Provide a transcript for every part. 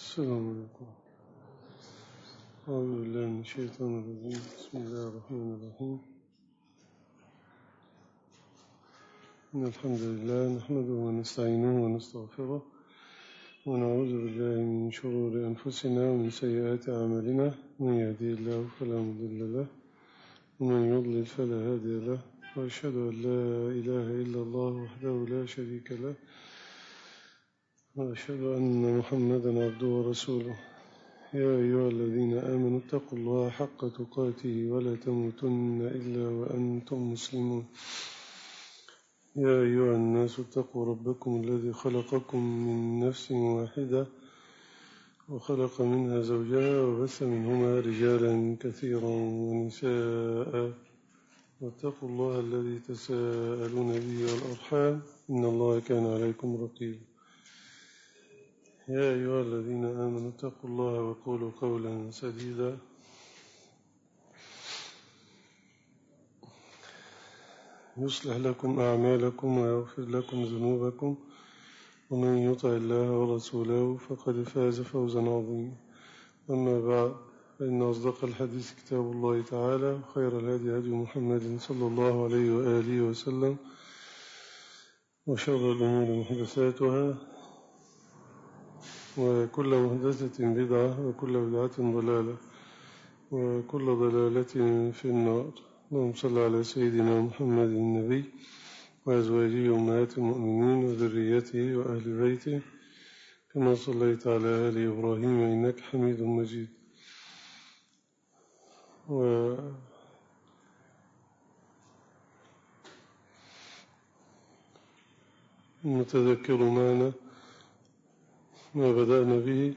السلام عليكم. أعوذ بالله من الشيطان الرجيم. بسم الله الرحمن الرحيم. إن الحمد لله نحمده ونستعينه ونستغفره ونعوذ بالله من شرور أنفسنا ومن سيئات أعمالنا. من يهدي الله فلا مضل له ومن يضلل فلا هادي له، وأشهد أن لا إله إلا الله وحده لا شريك له، وأشهد أن محمدا عبده ورسوله. يا أيها الذين آمنوا اتقوا الله حق تقاته ولا تموتن إلا وأنتم مسلمون. يا أيها الناس اتقوا ربكم الذي خلقكم من نفس واحدة وخلق منها زوجها وبث منهما رجالا كثيرا ونساء، واتقوا الله الذي تساءلون به والأرحام إن الله كان عليكم رقيبا. يا أيها الذين آمنوا اتقوا الله وقولوا قولا سديدا يصلح لكم أعمالكم ويغفر لكم ذنوبكم، ومن يطع الله ورسوله فقد فاز فوزا عظيما. أما بعد، فإن أصدق الحديث كتاب الله تعالى، خير الهدي هدي محمد صلى الله عليه وآله وسلم، وشر الأمور محدثاتها، وكل محدثة بدعة، وكل بدعة ضلالة، وكل ضلالة في النار. اللهم صل على سيدنا محمد النبي وأزواجه أمهات المؤمنين وذريته وأهل بيته كما صليت على آل إبراهيم إنك حميد مجيد. ونتذكر معنا ما بدأنا به،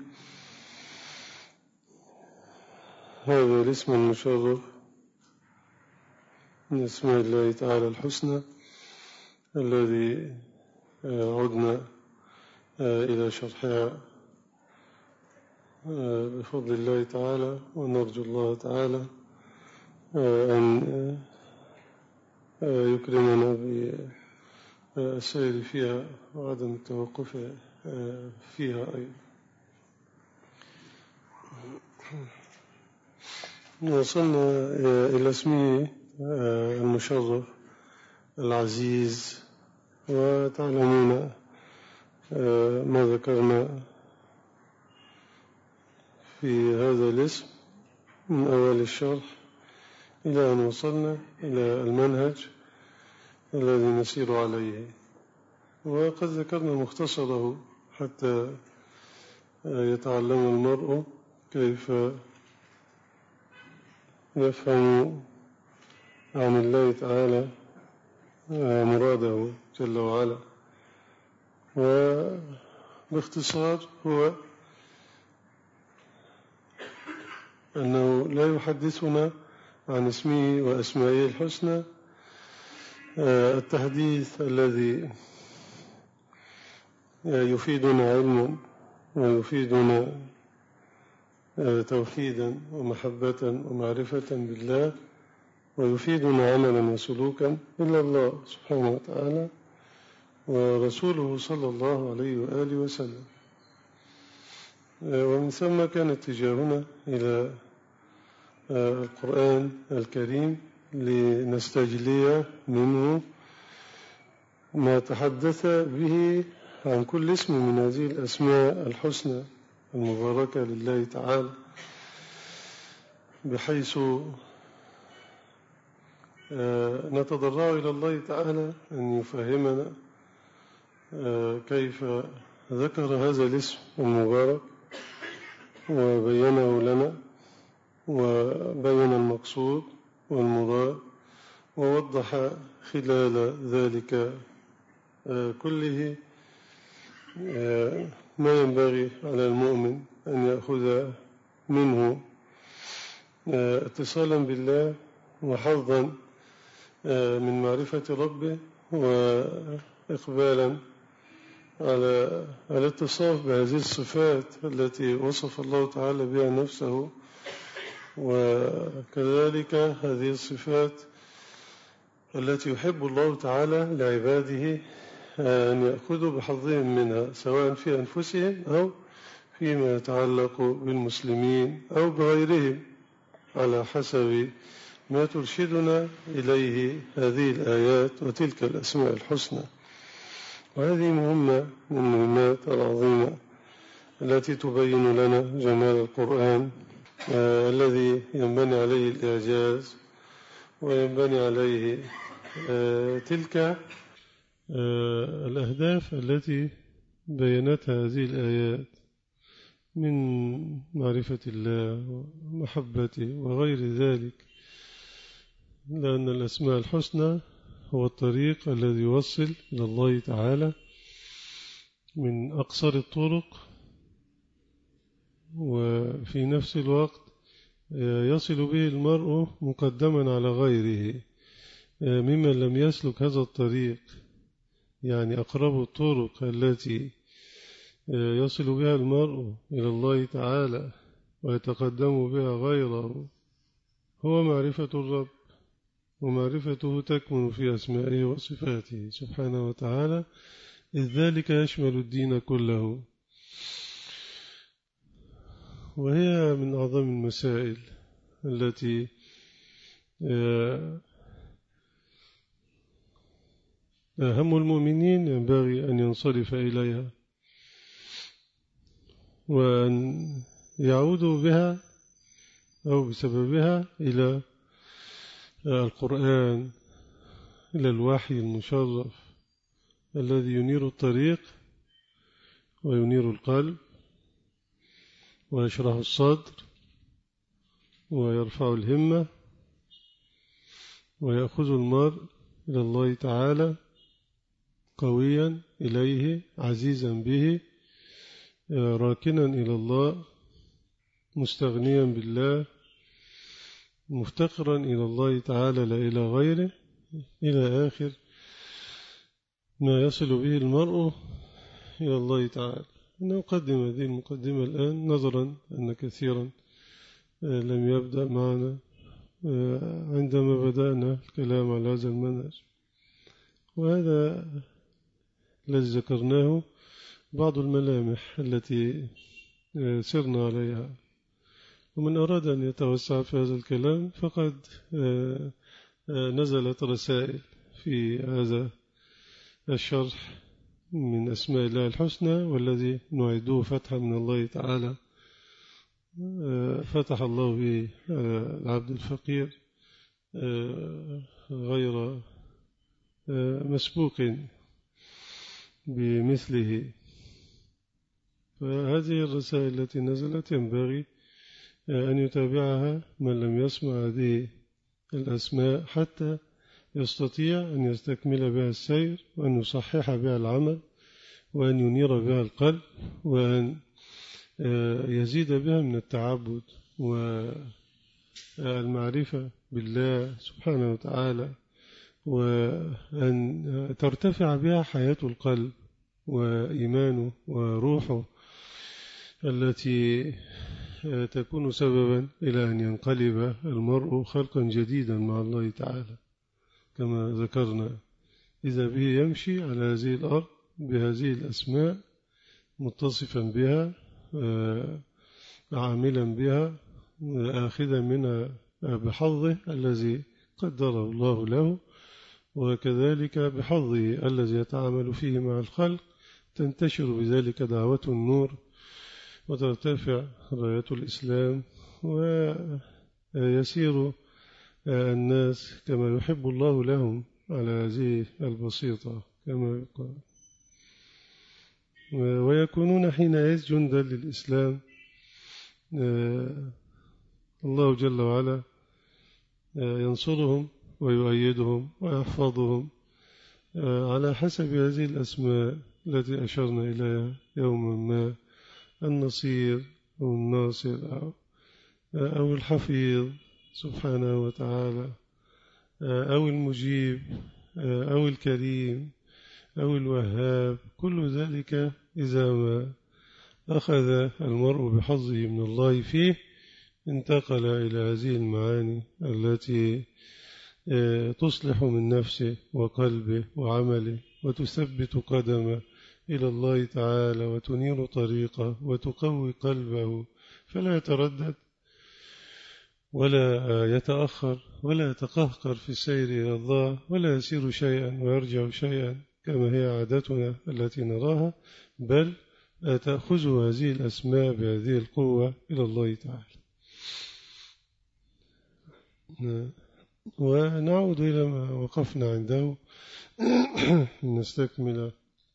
هذا الاسم المشرف من اسماء الله تعالى الحسنى، الذي عدنا إلى شرحها بفضل الله تعالى، ونرجو الله تعالى أن يكرمنا بالسير فيها وعدم التوقف فيها أيضا. وصلنا إلى اسمه المشرف العزيز، وتعلمون ما ذكرنا في هذا الاسم من أول الشرح إلى أن وصلنا إلى المنهج الذي نسير عليه. وقد ذكرنا مختصره حتى يتعلم المرء كيف يفهم عن الله تعالى مراده جل وعلا. وباختصار هو أنه لا يحدثنا عن اسمه وأسمائه الحسنى التحديث الذي يفيدنا علما ويفيدنا توحيدا ومحبة ومعرفة بالله، ويفيدنا عملا وسلوكا إلا الله سبحانه وتعالى ورسوله صلى الله عليه وآله وسلم. ومن ثم كان اتجاهنا إلى القرآن الكريم لنستجلي منه ما تحدث به عن كل اسم من هذه الأسماء الحسنى المباركة لله تعالى، بحيث نتضرع إلى الله تعالى أن يفهمنا كيف ذكر هذا الاسم المبارك وبينه لنا، وبين المقصود والمراد، ووضح خلال ذلك كله ما ينبغي على المؤمن أن يأخذ منه اتصالا بالله وحظا من معرفة ربه، وإقبالا على الاتصاف بهذه الصفات التي وصف الله تعالى بها نفسه، وكذلك هذه الصفات التي يحب الله تعالى لعباده أن يأخذوا بحظهم منها، سواء في أنفسهم أو فيما يتعلق بالمسلمين أو بغيرهم على حسب ما ترشدنا إليه هذه الآيات وتلك الأسماء الحسنى. وهذه مهمة من المهمات العظيمة التي تبين لنا جمال القرآن الذي ينبني عليه الإعجاز وينبني عليه تلك الأهداف التي بينتها هذه الآيات من معرفة الله ومحبته وغير ذلك، لأن الأسماء الحسنى هو الطريق الذي يوصل إلى الله تعالى من أقصر الطرق، وفي نفس الوقت يصل به المرء مقدما على غيره ممن لم يسلك هذا الطريق. يعني أقرب الطرق التي يصل بها المرء إلى الله تعالى ويتقدم بها غيره هو معرفة الرب، ومعرفته تكمن في أسمائه وصفاته سبحانه وتعالى، إذ ذلك يشمل الدين كله. وهي من أعظم المسائل التي هم المؤمنين ينبغي أن ينصرف إليها وأن يعودوا بها أو بسببها إلى القرآن، إلى الوحي المشرف الذي ينير الطريق وينير القلب ويشرح الصدر ويرفع الهمة ويأخذ المرء إلى الله تعالى قويا إليه عزيزا به راكنا إلى الله مستغنيا بالله مفتقرا إلى الله تعالى لا إلى غيره، إلى آخر ما يصل به المرء إلى الله تعالى. نقدم هذه المقدمة الآن نظرا أن كثيرا لم يبدأ معنا عندما بدأنا الكلام على هذا المنهج، وهذا الذي ذكرناه بعض الملامح التي سرنا عليها. ومن أراد أن يتوسع في هذا الكلام فقد نزلت رسائل في هذا الشرح من أسماء الله الحسنى، والذي نعده فتحا من الله تعالى فتح الله به العبد الفقير غير مسبوق بمثله. فهذه الرسائل التي نزلت ينبغي أن يتابعها من لم يسمع هذه الأسماء حتى يستطيع أن يستكمل بها السير، وأن يصحح بها العمل، وأن ينير بها القلب، وأن يزيد بها من التعبد والمعرفة بالله سبحانه وتعالى، وأن ترتفع بها حياة القلب وإيمانه وروحه التي تكون سببا إلى أن ينقلب المرء خلقا جديدا مع الله تعالى كما ذكرنا، إذا به يمشي على هذه الأرض بهذه الأسماء متصفا بها عاملا بها آخذا منها بحظه الذي قدره الله له، وكذلك بحظه الذي يتعامل فيه مع الخلق تنتشر بذلك دعوة النور وترتفع راية الإسلام، ويسير الناس كما يحب الله لهم على هذه البسيطة كما يقال، ويكونون حينئذ جندا للإسلام. الله جل وعلا ينصرهم ويؤيدهم ويحفظهم على حسب هذه الأسماء التي أشرنا إليها يوما ما، النصير أو الناصر أو الحفيظ سبحانه وتعالى، أو المجيب أو الكريم أو الوهاب. كل ذلك إذا ما أخذ المرء بحظه من الله فيه انتقل إلى هذه المعاني التي تصلح من نفسه وقلبه وعمله وتثبت قدمه إلى الله تعالى وتنير طريقه وتقوي قلبه، فلا يتردد ولا يتأخر ولا يتقهقر في السير إلى الله، ولا يسير شيئا ويرجع شيئا كما هي عادتنا التي نراها، بل تأخذ هذه الأسماء بهذه القوة إلى الله تعالى. ونعود إلى ما وقفنا عنده نستكمل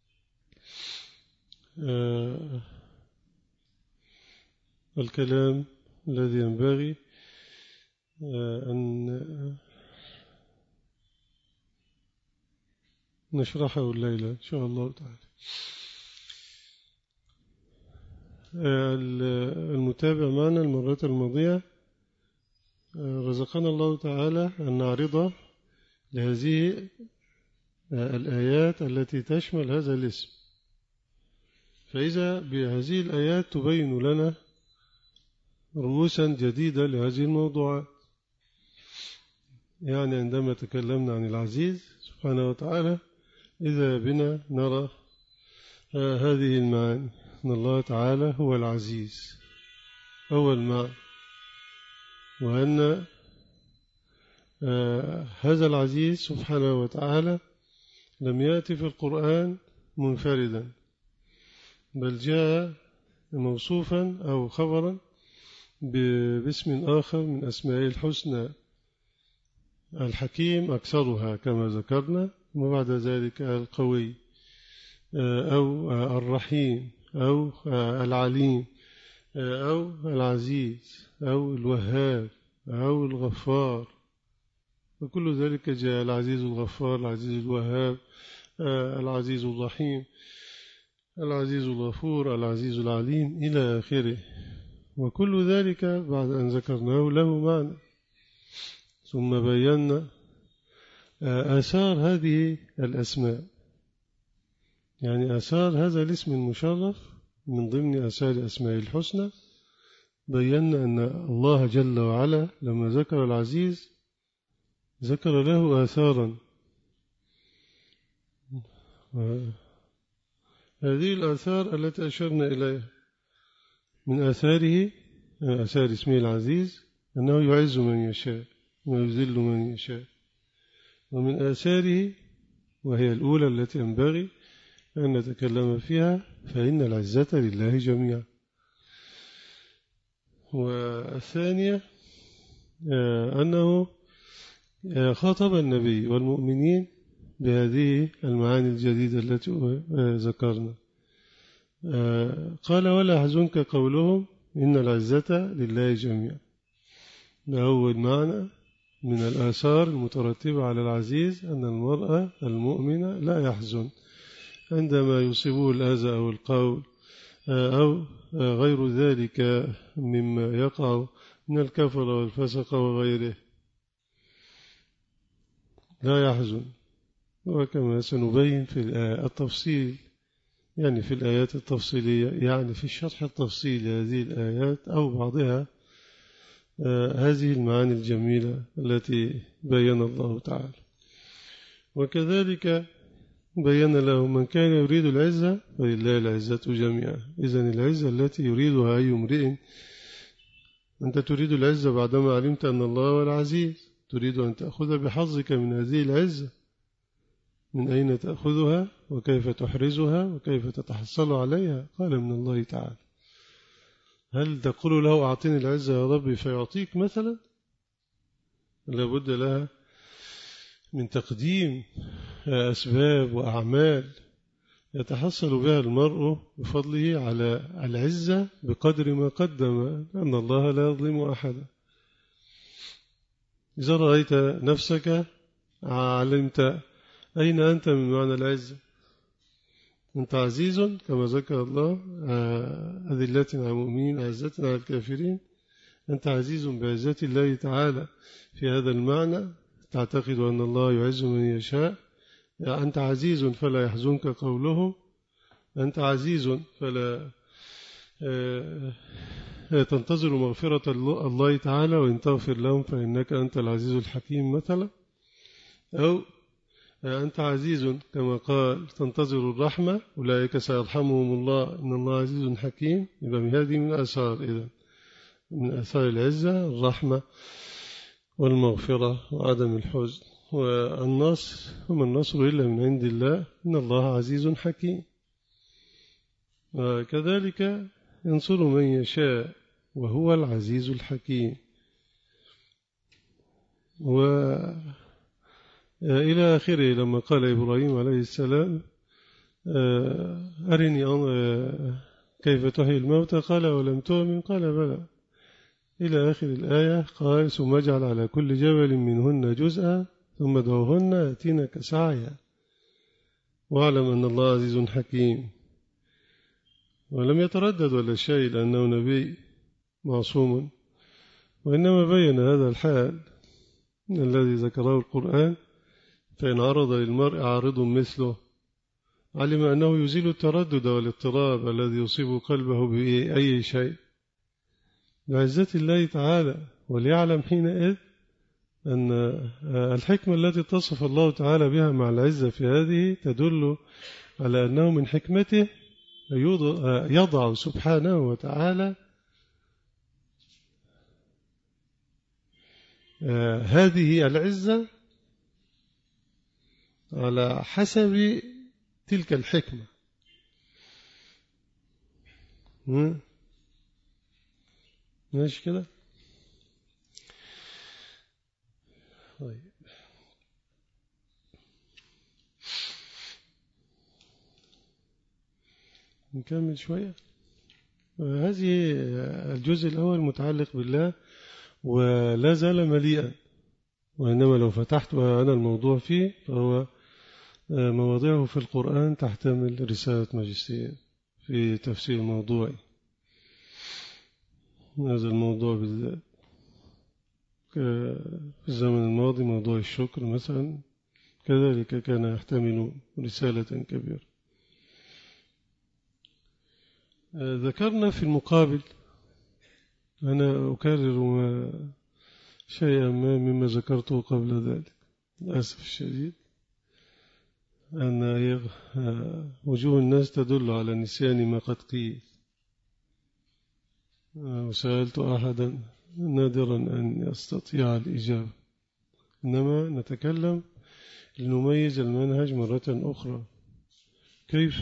الكلام الذي ينبغي أن نشرحه الليلة إن شاء الله تعالى. المتابع معنا المرات الماضية رزقنا الله تعالى أن نعرض لهذه الآيات التي تشمل هذا الاسم، فإذا بهذه الآيات تبين لنا رؤوسا جديدة لهذه الموضوعات. يعني عندما تكلمنا عن العزيز سبحانه وتعالى إذا بنا نرى هذه المعاني، أن الله تعالى هو العزيز أول معنى، وأن هذا العزيز سبحانه وتعالى لم يأتي في القرآن منفردا، بل جاء موصوفا أو خبرا باسم آخر من أسمائه الحسنى، الحكيم أكثرها كما ذكرنا، وبعد ذلك القوي أو الرحيم أو العليم أو العزيز أو الوهاب أو الغفار، وكل ذلك جاء العزيز الغفار، العزيز الوهاب، العزيز الرحيم، العزيز الغفور، العزيز العليم إلى آخره. وكل ذلك بعد أن ذكرناه له معنى، ثم بينا آثار هذه الأسماء، يعني آثار هذا الاسم المشرف من ضمن آثار أسماء الحسنى. بينا أن الله جل وعلا لما ذكر العزيز ذكر له آثارا، هذه الآثار التي أشرنا إليها من آثاره، آثار اسمه العزيز أنه يعز من يشاء ويذل من يشاء، ومن آثاره وهي الأولى التي ينبغي أن نتكلم فيها فإن العزة لله جميعا. والثانية أنه خاطب النبي والمؤمنين بهذه المعاني الجديدة التي ذكرنا، قال ولا يحزنك قولهم إن العزة لله جميعا. ده أول معنى من الآثار المترتبة على العزيز، أن المرأة المؤمنة لا يحزن عندما يصيبه الأذى أو القول أو غير ذلك مما يقع من الكفر والفسق وغيره، لا يحزن. وكما سنبين في التفصيل، يعني في الآيات التفصيلية، يعني في الشرح التفصيلي هذه الآيات أو بعضها، هذه المعاني الجميلة التي بين الله تعالى. وكذلك بين له من كان يريد العزة فلله العزة جميعا. إذن العزة التي يريدها أي امرئ، أنت تريد العزة بعدما علمت أن الله هو العزيز، تريد أن تأخذ بحظك من هذه العزة، من أين تأخذها وكيف تحرزها وكيف تتحصل عليها؟ قال من الله تعالى. هل تقول له أعطيني العزة يا ربي فيعطيك مثلا؟ لابد لها من تقديم أسباب وأعمال يتحصل بها المرء بفضله على العزة بقدر ما قدم، لأن الله لا يظلم أحدا. إذا رأيت نفسك علمت أين أنت من معنى العزة. أنت عزيز كما ذكر الله، أذلة على المؤمنين عزة على الكافرين. أنت عزيز بعزة الله تعالى في هذا المعنى، تعتقد أن الله يعز من يشاء. أنت عزيز فلا يحزنك قولهم، أنت عزيز فلا تنتظر مغفرة الله تعالى وإن تغفر لهم فإنك أنت العزيز الحكيم مثلا. أو أنت عزيز كما قال تنتظر الرحمة أولئك سيرحمهم الله إن الله عزيز حكيم. يبقى هذه من آثار إذا من آثار العزة الرحمة والمغفرة وعدم الحزن. والنصر وما النصر إلا من عند الله إن الله عزيز حكيم. وكذلك ينصر من يشاء وهو العزيز الحكيم. وإلى آخره لما قال إبراهيم عليه السلام أرني كيف تحيي الموتى قال ولم تؤمن قال بلى إلى آخر الآية. قال ثم اجعل على كل جبل منهن جزءا ثم ادعوهن يأتينك سعيا واعلم أن الله عزيز حكيم. ولم يتردد ولا شيء لأنه نبي معصوم، وإنما بين هذا الحال الذي ذكره القرآن. فإن عرض للمرء عارض مثله علم أنه يزيل التردد والاضطراب الذي يصيب قلبه بأي شيء بعزة الله تعالى، وليعلم حينئذ أن الحكمة التي تصف الله تعالى بها مع العزة في هذه تدل على أنه من حكمته يضع سبحانه وتعالى هذه العزة على حسب تلك الحكمة. ماشي كده؟ طيب نكمل شوية. هذه الجزء الأول متعلق بالله ولا زال مليئا، وإنما لو فتحت أنا الموضوع فيه فهو مواضيعه في القرآن تحتمل رسالة ماجستير في تفسير موضوعي. هذا الموضوع بالذات في الزمن الماضي موضوع الشكر مثلا كذلك كان يحتمل رسالة كبيرة. ذكرنا في المقابل، أنا أكرر شيئا ما مما ذكرته قبل ذلك للأسف الشديد، أن وجوه الناس تدل على نسيان ما قد قيل. وسألت أحدا نادرا أن يستطيع الإجابة، إنما نتكلم لنميز المنهج مرة أخرى. كيف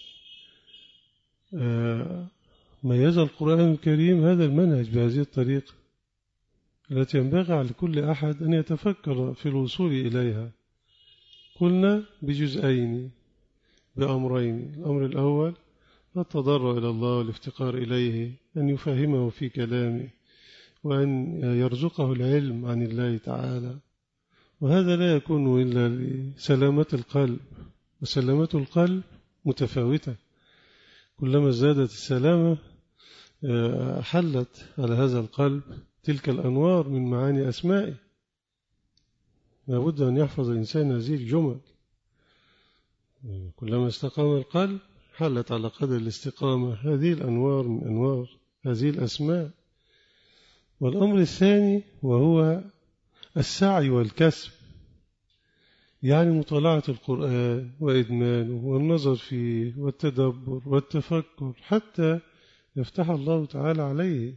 ميز القرآن الكريم هذا المنهج بهذه الطريقة التي ينبغي على كل أحد أن يتفكر في الوصول إليها. قلنا بجزئين بأمرين. الأمر الأول التضرع إلى الله والافتقار إليه، أن يفهمه في كلامه وأن يرزقه العلم عن الله تعالى، وهذا لا يكون إلا لسلامة القلب، وسلامة القلب متفاوتة. كلما زادت السلامة حلت على هذا القلب تلك الأنوار من معاني أسمائه. لابد أن يحفظ الإنسان هذه الجمل. كلما استقام القلب حلت على قدر الاستقامة هذه الأنوار من أنوار هذه الأسماء. والأمر الثاني وهو السعي والكسب، يعني مطالعة القرآن وإدمانه والنظر فيه والتدبر والتفكر حتى يفتح الله تعالى عليه.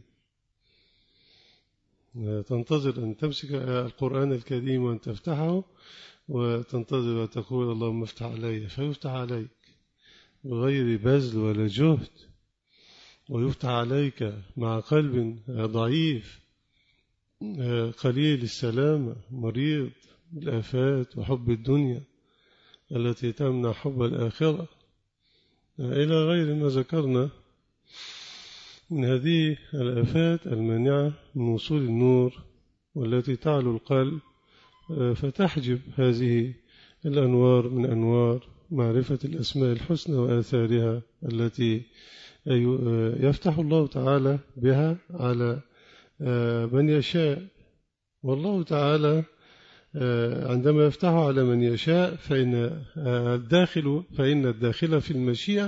تنتظر أن تمسك القرآن الكريم وأن تفتحه وتنتظر وتقول اللهم افتح علي، فيفتح عليك بغير بذل ولا جهد، ويفتح عليك مع قلب ضعيف قليل السلامة مريض بالآفات وحب الدنيا التي تمنع حب الآخرة إلى غير ما ذكرنا من هذه الآفات المانعة من وصول النور والتي تعلو القلب فتحجب هذه الأنوار من أنوار معرفة الأسماء الحسنى وآثارها التي يفتح الله تعالى بها على من يشاء. والله تعالى عندما يفتح على من يشاء فإن الداخل في المشيئة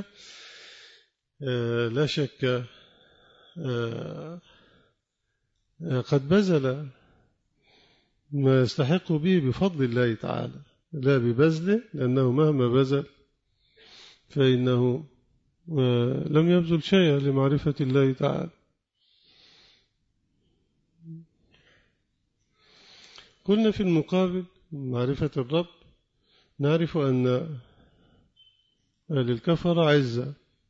لا شك قد بذل ما يستحق به بفضل الله تعالى. لا ببذله، لأنه مهما بذل فإنه لم يبذل شيئا لمعرفة الله تعالى. قلنا في المقابل معرفة الرب نعرف أن للكفر عزة.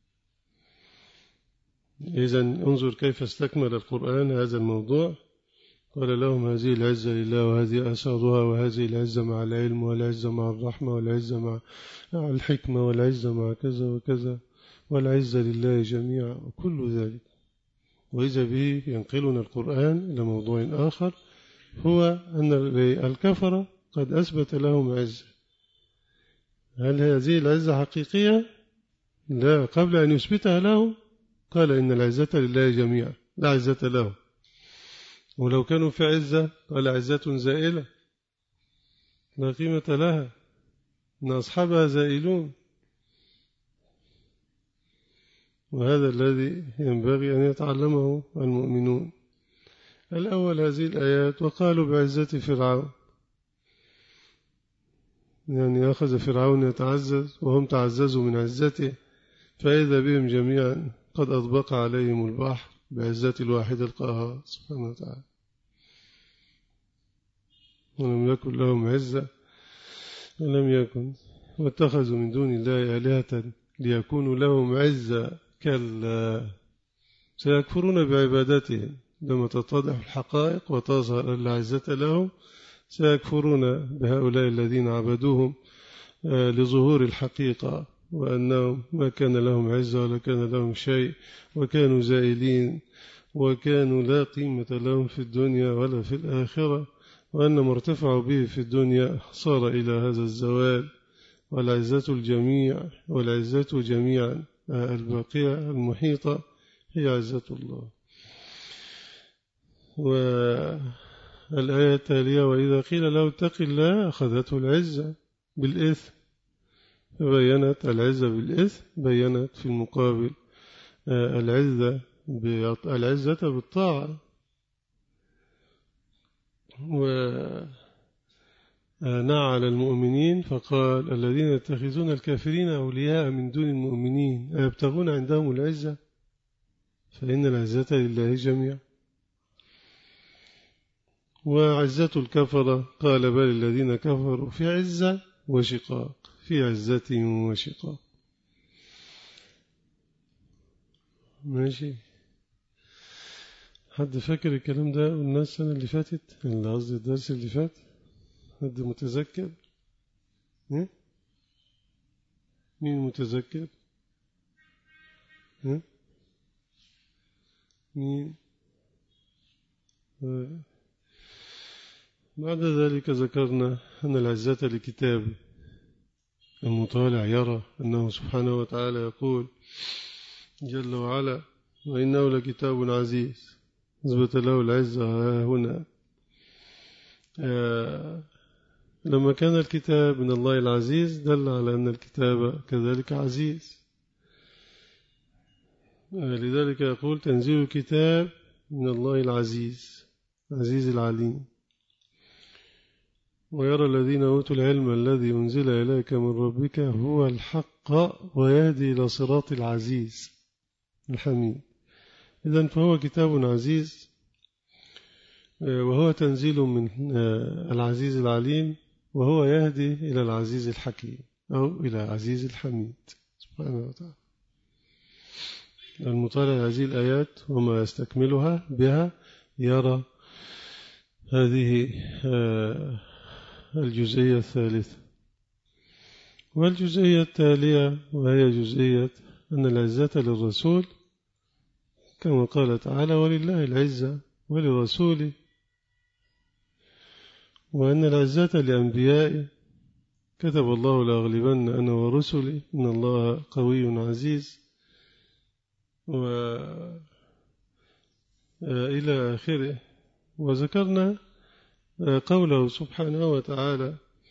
إذن انظر كيف استكمل القرآن هذا الموضوع. قال لهم هذه العزة لله وهذه أسرها، وهذه العزة مع العلم، والعزة مع الرحمة، والعزة مع الحكمة، والعزة مع كذا وكذا، والعزة لله جميعا وكل ذلك. وإذا به ينقلنا القرآن إلى موضوع آخر، هو أن الكفرة قد أثبت لهم عزة. هل هذه العزة حقيقية؟ لا، قبل أن يثبتها لهم قال إن العزة لله جميعا، لا عزة لهم. ولو كانوا في عزة قال عزة زائلة لا قيمة لها، إن أصحابها زائلون. وهذا الذي ينبغي أن يتعلمه المؤمنون. الأول هذه الآيات وقالوا بعزة فرعون، يعني أخذ فرعون يتعزز وهم تعززوا من عزته، فإذا بهم جميعا قد أطبق عليهم البحر بعزة الواحد القهار سبحانه وتعالى. ولم يكن لهم عزة، ولم يكن، واتخذوا من دون الله آلهة ليكونوا لهم عزة. كلا، سيكفرون بعبادتهم لما تتضح الحقائق وتظهر العزة لهم، سيكفرون بهؤلاء الذين عبدوهم لظهور الحقيقة، وأنهم ما كان لهم عزة ولا كان لهم شيء، وكانوا زائلين، وكانوا لا قيمة لهم في الدنيا ولا في الآخرة، وأن ما ارتفعوا به في الدنيا صار إلى هذا الزوال. والعزة الجميع، والعزة جميعا الباقية المحيطة هي عزة الله. والآية التالية وإذا قيل له اتق الله أخذته العزة بالإثم، فبينت العزة بالإثم، بينت في المقابل العزة بالطاعة. ونعى على المؤمنين فقال الذين يتخذون الكافرين أولياء من دون المؤمنين أيبتغون عندهم العزة فإن العزة لله جميعا. وعزة الكفرة قال بل الذين كفروا في عزة وشقاق، في عزة وشقاق. ماشي، حد فاكر الكلام ده قلنا السنة اللي فاتت، اللي قصدي الدرس اللي فات؟ حد متذكر؟ مين متذكر؟ مين؟ بعد ذلك ذكرنا أن العزة لكتابه، المطالع يرى أنه سبحانه وتعالى يقول جل وعلا وإنه لكتاب عزيز، اثبت له العزة هنا. لما كان الكتاب من الله العزيز دل على أن الكتاب كذلك عزيز. لذلك يقول تنزيل الكتاب من الله العزيز، عزيز العليم. ويرى الذين أوتوا العلم الذي أنزل إليك من ربك هو الحق ويهدي إلى صراط العزيز الحميد. إذن فهو كتاب عزيز، وهو تنزيل من العزيز العليم، وهو يهدي إلى العزيز الحكيم أو إلى العزيز الحميد سبحانه وتعالى. المطالع هذه الآيات وما يستكملها بها يرى هذه الجزئية الثالثة. والجزئية التالية وهي جزئية أن العزة للرسول كما قال تعالى ولله العزة ولرسوله، وأن العزة لأنبيائه كتب الله لأغلبن أنا ورسلي إن الله قوي عزيز وإلى آخره. وذكرنا قوله سبحانه وتعالى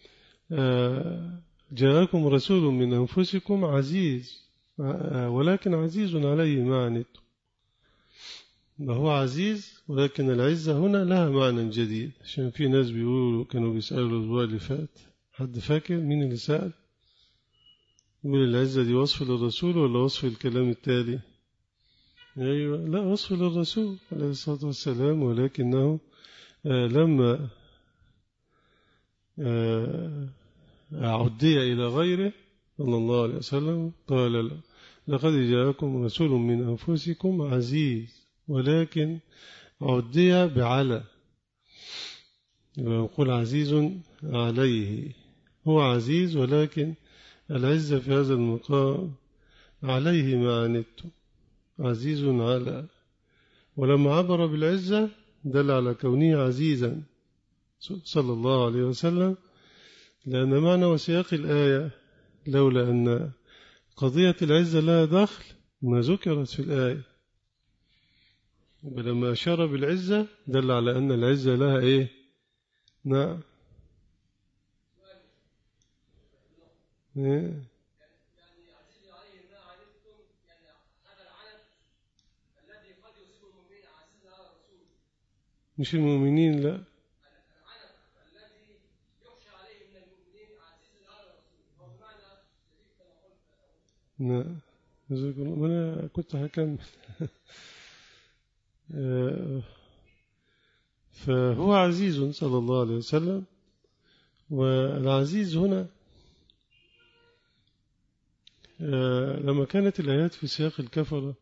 جاءكم رسول من أنفسكم عزيز ولكن عزيز عليه ما عنتم. هو عزيز ولكن العزة هنا لها معنى جديد، عشان في ناس بيقولوا كانوا بيسألوا الأسبوع اللي فات حد فاكر مين اللي سأل؟ يقول العزة دي وصف للرسول ولا وصف الكلام التالي؟ أيوة، لا، وصف للرسول عليه الصلاة والسلام، ولكنه لما عدي إلى غيره صلى الله عليه وسلم قال له لقد جاءكم رسول من أنفسكم عزيز، ولكن عدي بعلى، يقول عزيز عليه، هو عزيز ولكن العزة في هذا المقام عليه ما عنتم، عزيز على، ولما عبر بالعزة دل على كونه عزيزا صلى الله عليه وسلم، لأن معنى وسياق الآية لولا أن قضية العزة لها دخل ما ذكرت في الآية، ولما أشار بالعزة دل على أن العزة لها إيه؟ نعم. مش المؤمنين، لا. نعم، أنا كنت هكمل. فهو عزيز صلى الله عليه وسلم، والعزيز هنا لما كانت الآيات في سياق الكفرة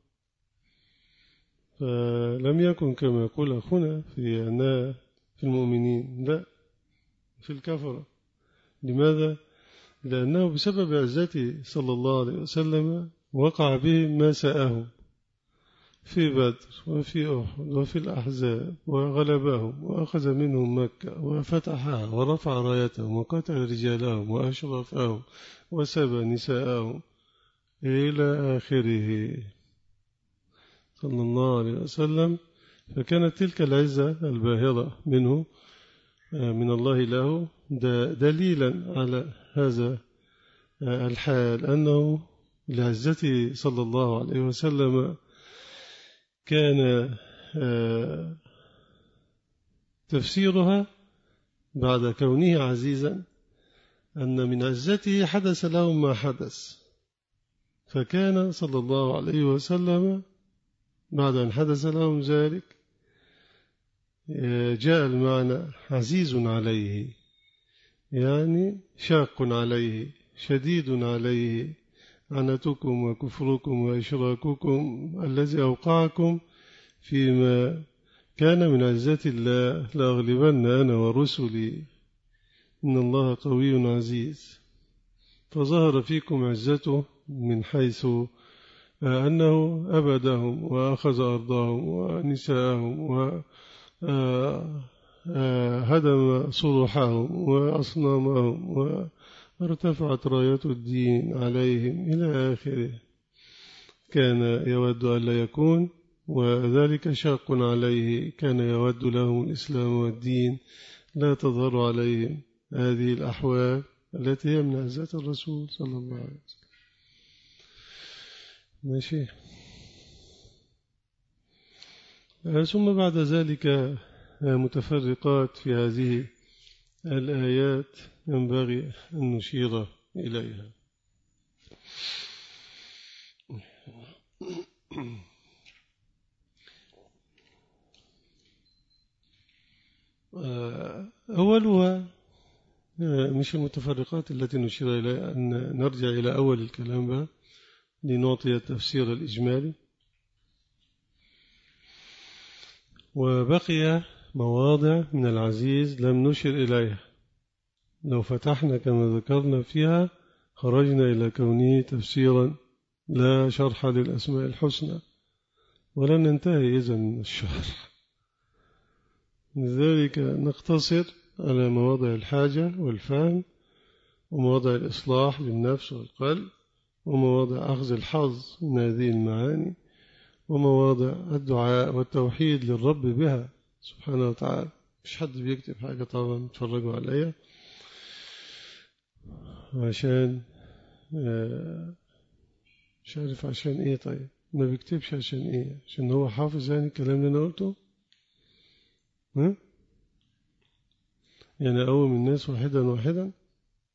فلم يكن كما يقول أخونا في أنها في المؤمنين، لا، في الكفرة. لماذا؟ لأنه بسبب عزته صلى الله عليه وسلم وقع بهم ما ساءهم في بدر وفي أحد وفي الأحزاب، وغلبهم وأخذ منهم مكة وفتحها ورفع رايتهم وقتل رجالهم وأشرفهم وسبى نساءهم إلى آخره صلى الله عليه وسلم. فكانت تلك العزة الباهرة منه من الله له دليلا على هذا الحال، أنه لعزته صلى الله عليه وسلم كان تفسيرها بعد كونه عزيزا أن من عزته حدث لهم ما حدث، فكان صلى الله عليه وسلم بعد أن حدث لهم ذلك جاء المعنى عزيز عليه، يعني شاق عليه، شديد عليه، عنتكم وكفركم وإشراككم الذي أوقعكم فيما كان من عزة الله لأغلبن أنا ورسلي إن الله قوي عزيز. فظهر فيكم عزته من حيث أنه أبدهم وأخذ أرضهم ونساءهم وهدم صلحهم وأصنامهم وارتفعت راية الدين عليهم إلى آخره. كان يود أن لا يكون، وذلك شاق عليه، كان يود لهم الإسلام والدين لا تظهر عليهم هذه الأحوال التي هي من عزة الرسول صلى الله عليه وسلم. ماشي. ثم بعد ذلك متفرقات في هذه الآيات ينبغي أن نشير إليها. أولها مش المتفرقات التي نشير إليها، أن نرجع إلى أول الكلام بها لنعطي التفسير الإجمالي. وبقي مواضع من العزيز لم نشر إليها، لو فتحنا كما ذكرنا فيها خرجنا إلى كونه تفسيرا لا شرح للأسماء الحسنى، ولن ننتهي إذن من الشرح. لذلك نقتصر على مواضع الحاجة والفهم، ومواضع الإصلاح للنفس والقلب، ومواضع أخذ الحظ من هذه المعاني، ومواضع الدعاء والتوحيد للرب بها سبحانه وتعالى. مش حد بيكتب حاجة طبعا تفرجوا عليها، عشان مش عارف عشان ايه. طيب ما بيكتبش عشان ايه؟ عشان هو حافظ يعني الكلام اللي انا قلته، يعني أقوم الناس واحدا واحدا.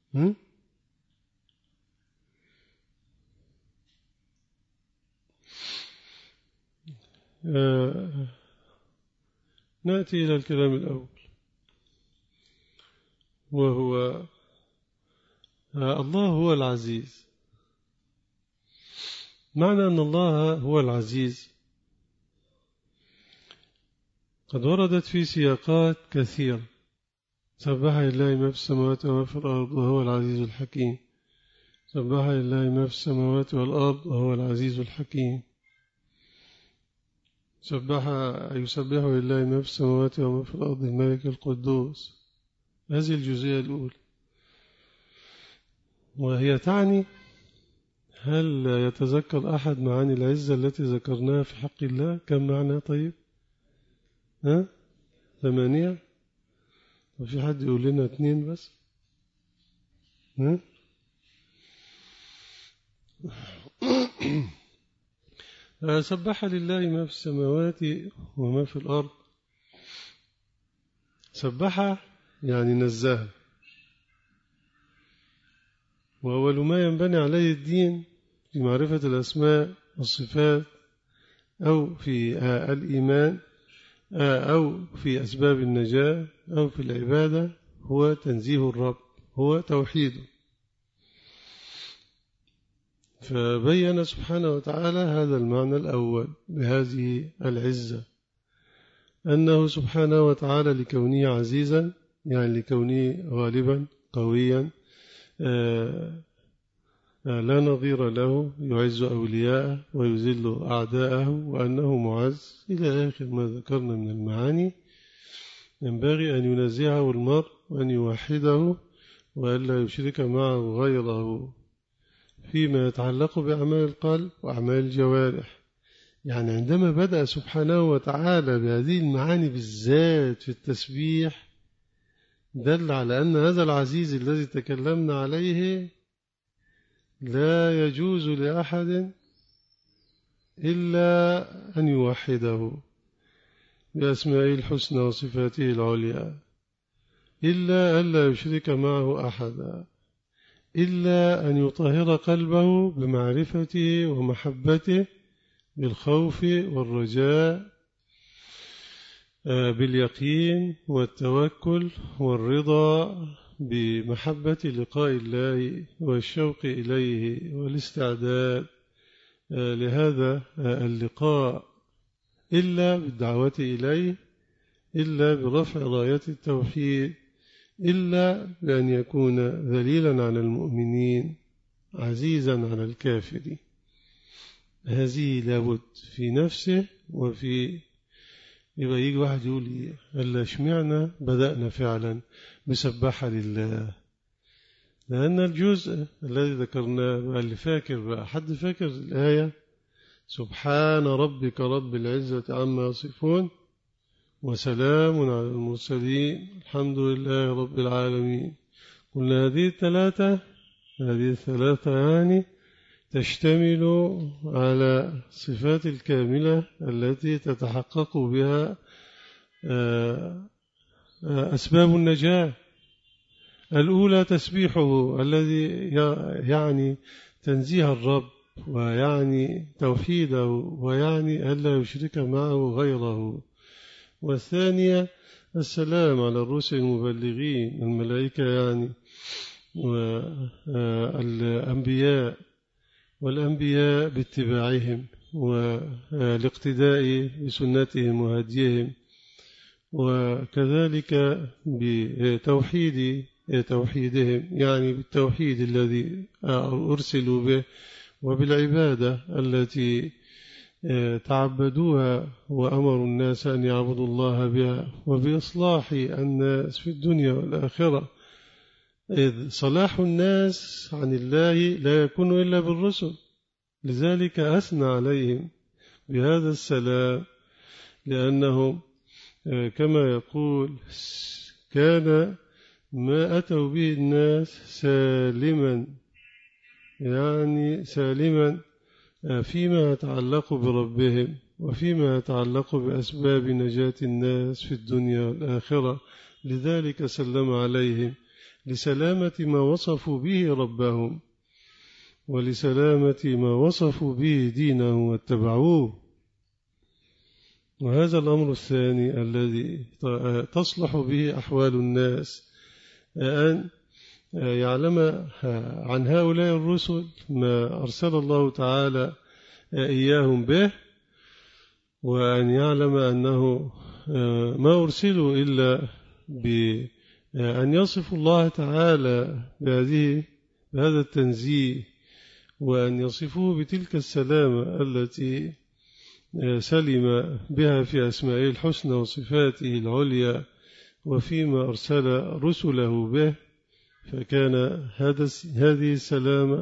نأتي إلى الكلام الأول، وهو الله هو العزيز. معنى أن الله هو العزيز قد وردت في سياقات كثيرة. سبح لله ما في السماوات وما في الأرض وهو العزيز الحكيم. سبح لله ما في السماوات والأرض وهو العزيز الحكيم. يسبح لله ما في السماوات وما في الأرض الملك القدوس. هذه الجزئية الأولى، وهي تعني هل يتذكر أحد معاني العزة التي ذكرناها في حق الله؟ كم معنى؟ طيب 8. وفي حد يقول لنا 2 بس؟ سبح لله ما في السماوات وما في الأرض. سبح يعني نزه، وأول ما ينبني عليه الدين في معرفة الأسماء والصفات أو في الإيمان أو في أسباب النجاة أو في العبادة هو تنزيه الرب، هو توحيده. فبين سبحانه وتعالى هذا المعنى الأول بهذه العزة، أنه سبحانه وتعالى لكونه عزيزا يعني لكونه غالبا قويا لا نظير له، يعز أولياءه ويذل أعداءه، وأنه معز إلى آخر ما ذكرنا من المعاني. ينبغي أن ينزهه المرء وأن يوحده وألا يشرك معه غيره فيما يتعلق بأعمال القلب وأعمال الجوارح. يعني عندما بدأ سبحانه وتعالى بهذه المعاني بالذات في التسبيح دل على أن هذا العزيز الذي تكلمنا عليه لا يجوز لأحد إلا أن يوحده بأسمائه الحسنى وصفاته العليا، إلا ألا يشرك معه أحدا، إلا أن يطهر قلبه بمعرفته ومحبته بالخوف والرجاء، باليقين والتوكل والرضا، بمحبة لقاء الله والشوق إليه والاستعداد لهذا اللقاء، إلا بالدعوة إليه، إلا برفع راية التوحيد، إلا بأن يكون ذليلا على المؤمنين عزيزا على الكافرين. هذه لابد في نفسه وفي يبقى يجي واحد يقول لي ألا اشمعنا بدأنا فعلا بسبح لله، لأن الجزء الذي ذكرناه بقى اللي فاكر بقى، حد فاكر الآية سبحان ربك رب العزة عما يصفون وسلام على المرسلين الحمد لله رب العالمين. قلنا هذه الثلاثة يعني تشتمل على صفات الكاملة التي تتحقق بها أسباب النجاة. الأولى تسبيحه الذي يعني تنزيه الرب، ويعني توحيده، ويعني ألا يشرك معه غيره. والثانية السلام على الرسل المبلغين الملائكة يعني والأنبياء باتباعهم والاقتداء بسنتهم وهديهم، وكذلك بتوحيدهم يعني بالتوحيد الذي أرسلوا به، وبالعبادة التي تعبدوها وأمروا الناس أن يعبدوا الله بها، وبإصلاح الناس في الدنيا والآخرة. إذ صلاح الناس عن الله لا يكون إلا بالرسل، لذلك أثنى عليهم بهذا السلام، لأنهم كما يقول كان ما أتوا به الناس سالما، يعني سالما فيما يتعلق بربهم وفيما يتعلق بأسباب نجاة الناس في الدنيا والآخرة. لذلك سلم عليهم، لسلامة ما وصفوا به ربهم ولسلامة ما وصفوا به دينه واتبعوه. وهذا الأمر الثاني الذي تصلح به أحوال الناس، أن يعلم عن هؤلاء الرسل ما أرسل الله تعالى إياهم به، وأن يعلم أنه ما أرسلوا إلا بأن يصفوا الله تعالى بهذا التنزيه، وأن يصفوه بتلك السلامة التي سلم بها في أسمائه الحسنى وصفاته العليا وفيما أرسل رسله به. فكان هذه السلامة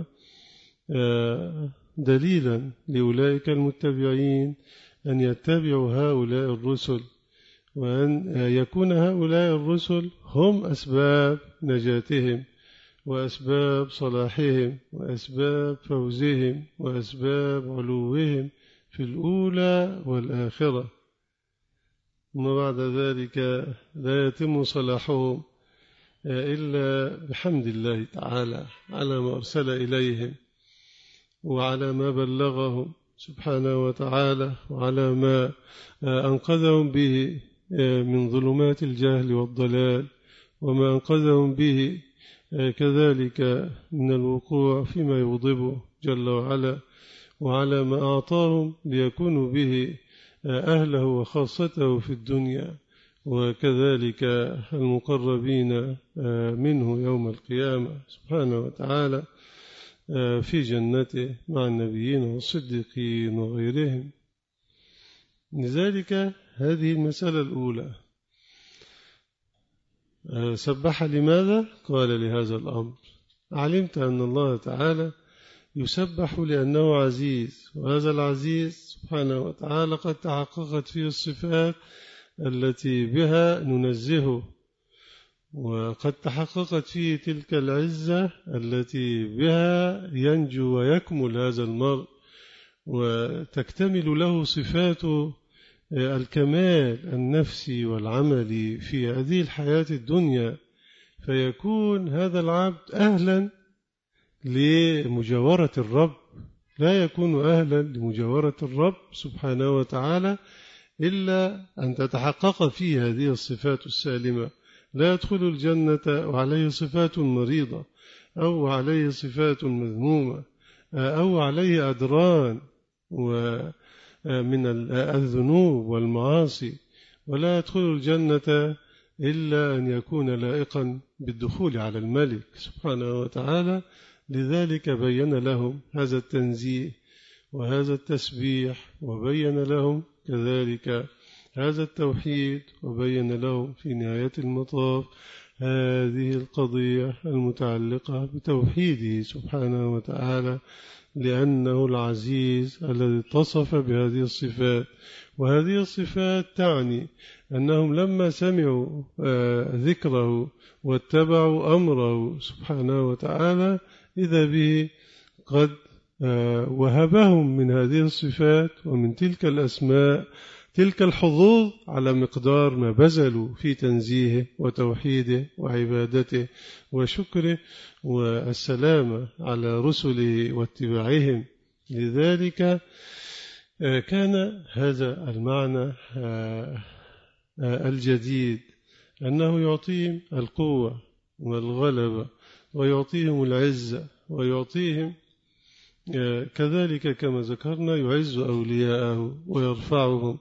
دليلا لأولئك المتبعين أن يتبعوا هؤلاء الرسل، وأن يكون هؤلاء الرسل هم أسباب نجاتهم وأسباب صلاحهم وأسباب فوزهم وأسباب علوهم في الأولى والآخرة. وما بعد ذلك لا يتم صلاحهم إلا بحمد الله تعالى على ما أرسل إليهم وعلى ما بلغهم سبحانه وتعالى وعلى ما أنقذهم به من ظلمات الجهل والضلال، وما أنقذهم به كذلك من الوقوع فيما يغضبه جل وعلا، وعلى ما أعطاهم ليكونوا به أهله وخاصته في الدنيا، وكذلك المقربين منه يوم القيامة سبحانه وتعالى في جنته مع النبيين والصديقين وغيرهم. لذلك هذه المسألة الأولى. سبح لماذا؟ قال لهذا الأمر. علمت أن الله تعالى يسبح لأنه عزيز، وهذا العزيز سبحانه وتعالى قد تحققت فيه الصفات التي بها ننزهه، وقد تحققت فيه تلك العزة التي بها ينجو ويكمل هذا المرء وتكتمل له صفات الكمال النفسي والعملي في هذه الحياة الدنيا، فيكون هذا العبد أهلا لمجاورة الرب. لا يكون أهلا لمجاورة الرب سبحانه وتعالى إلا أن تتحقق فيه هذه الصفات السالمة. لا يدخل الجنة وعليه صفات مريضة أو عليه صفات مذمومة أو عليه أدران من الذنوب والمعاصي، ولا يدخل الجنة إلا أن يكون لائقا بالدخول على الملك سبحانه وتعالى. لذلك بين لهم هذا التنزيه وهذا التسبيح، وبين لهم كذلك هذا التوحيد، وبين لهم في نهاية المطاف هذه القضية المتعلقة بتوحيده سبحانه وتعالى، لأنه العزيز الذي اتصف بهذه الصفات. وهذه الصفات تعني أنهم لما سمعوا ذكره واتبعوا أمره سبحانه وتعالى إذا به قد وهبهم من هذه الصفات ومن تلك الأسماء تلك الحظوظ على مقدار ما بذلوا في تنزيهه وتوحيده وعبادته وشكره والسلامة على رسله واتباعهم. لذلك كان هذا المعنى الجديد أنه يعطيهم القوة والغلبة ويعطيهم العزة ويعطيهم كذلك كما ذكرنا يعز أولياءه ويرفعهم،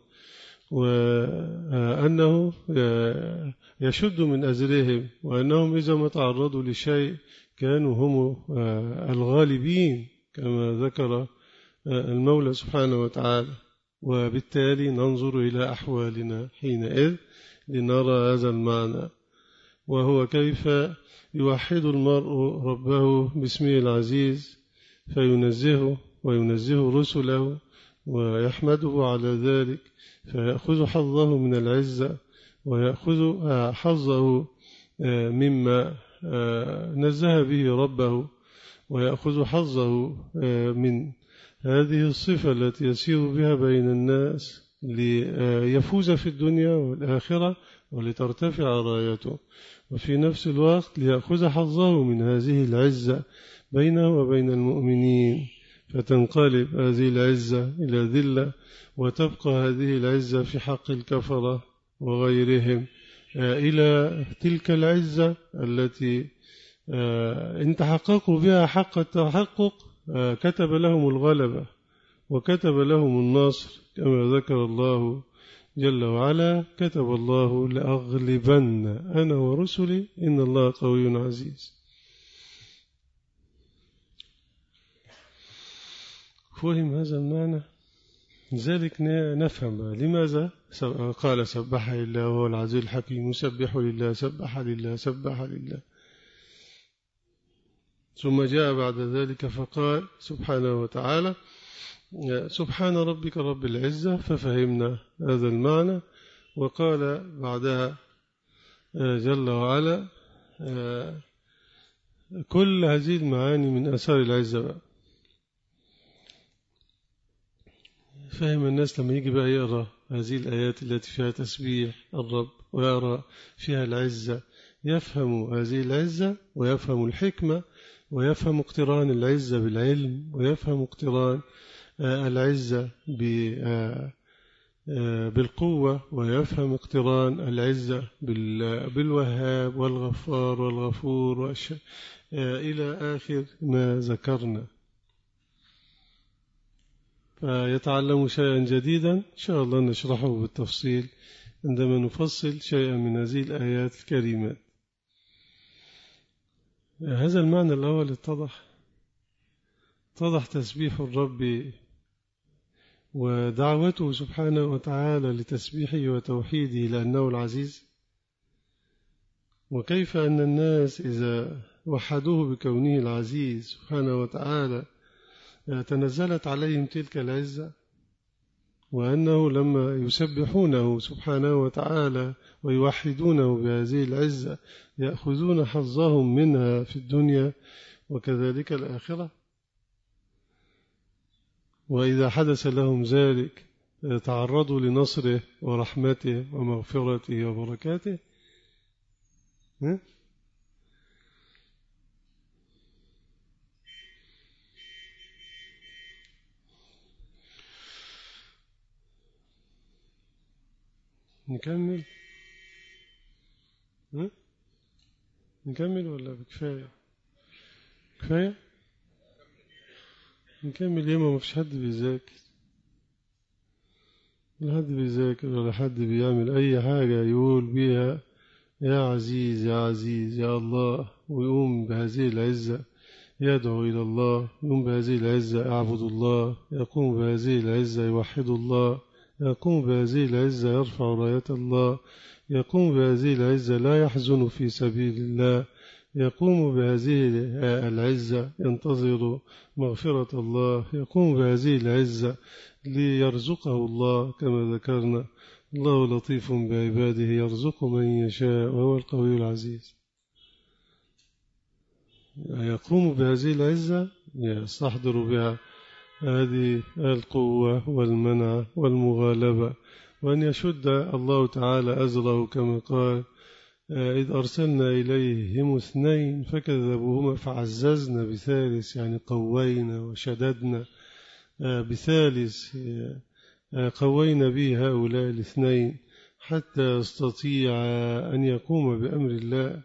وأنه يشد من أزرهم، وأنهم إذا ما تعرضوا لشيء كانوا هم الغالبين كما ذكر المولى سبحانه وتعالى. وبالتالي ننظر إلى أحوالنا حينئذ لنرى هذا المعنى، وهو كيف يوحد المرء ربه باسمه العزيز فينزهه وينزه رسله ويحمده على ذلك، فيأخذ حظه من العزة ويأخذ حظه مما نزه به ربه، ويأخذ حظه من هذه الصفة التي يسير بها بين الناس ليفوز في الدنيا والآخرة، ولترتفع رايته، وفي نفس الوقت ليأخذ حظه من هذه العزة بينه وبين المؤمنين، فتنقلب هذه العزة إلى ذلة، وتبقى هذه العزة في حق الكفرة وغيرهم إلى تلك العزة التي إن تحققوا بها حق التحقق كتب لهم الغلبة وكتب لهم النصر، كما ذكر الله جل وعلا: كتب الله لأغلبن أنا ورسلي إن الله قوي عزيز. فهم هذا المعنى؟ لذلك نفهم لماذا قال سبح لله وهو العزيز الحكيم، سبح لله سبح لله سبح لله. ثم جاء بعد ذلك فقال سبحانه وتعالى: سبحان ربك رب العزة، ففهمنا هذا المعنى. وقال بعدها جل وعلا كل هذه المعاني من آثار العزة بقى. فهم الناس لما يجي بقى يقرأ هذه الآيات التي فيها تسبيح الرب ويقرأ فيها العزة، يفهم هذه العزة ويفهم الحكمة ويفهم اقتران العزة بالعلم، ويفهم اقتران العزة بالقوة، ويفهم اقتران العزة بالوهاب والغفار والغفور إلى آخر ما ذكرنا. فيتعلم شيئا جديدا إن شاء الله نشرحه بالتفصيل عندما نفصل شيئا من هذه الآيات الكريمات. هذا المعنى الأول اتضح تسبيح الرب ودعوته سبحانه وتعالى لتسبيحه وتوحيده لأنه العزيز، وكيف أن الناس إذا وحدوه بكونه العزيز سبحانه وتعالى تنزلت عليهم تلك العزة، وأنه لما يسبحونه سبحانه وتعالى ويوحدونه بهذه العزة يأخذون حظهم منها في الدنيا وكذلك الآخرة. وإذا حدث لهم ذلك تعرضوا لنصره ورحمته ومغفرته وبركاته. نكمل ولا بكفاية؟ كفاية نكمل. ياما ما فيش حد بيذاكر، ولا حد بيذاكر ولا حد بيعمل أي حاجة يقول بيها يا عزيز يا عزيز يا الله، ويقوم بهذه العزة يدعو إلى الله، يقوم بهذه العزة يعبد الله، يقوم بهذه العزة يوحد الله، يقوم بهذه العزة يرفع راية الله، يقوم بهذه العزة لا يحزن في سبيل الله، يقوم بهذه العزة ينتظر مغفرة الله، يقوم بهذه العزة ليرزقه الله كما ذكرنا: الله لطيف بعباده يرزق من يشاء وهو القوي العزيز. يقوم بهذه العزة يستحضر بها هذه القوة والمنع والمغالبة، وأن يشد الله تعالى أزره كما قال: إذ أرسلنا إليهم 2 فكذبوهما فعززنا بثالث، يعني قوينا وشددنا بثالث، قوينا به هؤلاء 2 حتى يستطيع أن يقوم بأمر الله.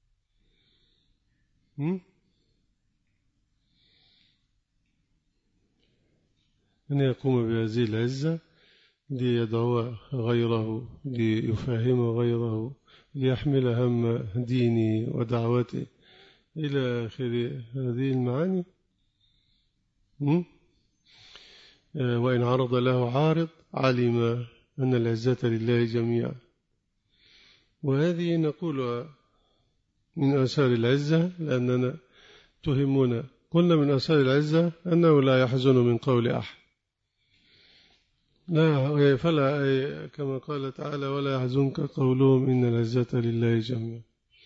أن يقوم بهذه العزة ليدعو غيره، ليفهم غيره، ليحمل هم دينه ودعوته إلى آخر هذه المعاني. وإن عرض له عارض علم أن العزة لله جميعا. وهذه نقولها من آثار العزة لأننا تهمنا. قلنا من آثار العزة أنه لا يحزن من قول أحد، لا فلا كما قال تعالى: ولا يحزنك قولهم إن العزة لله جميعا.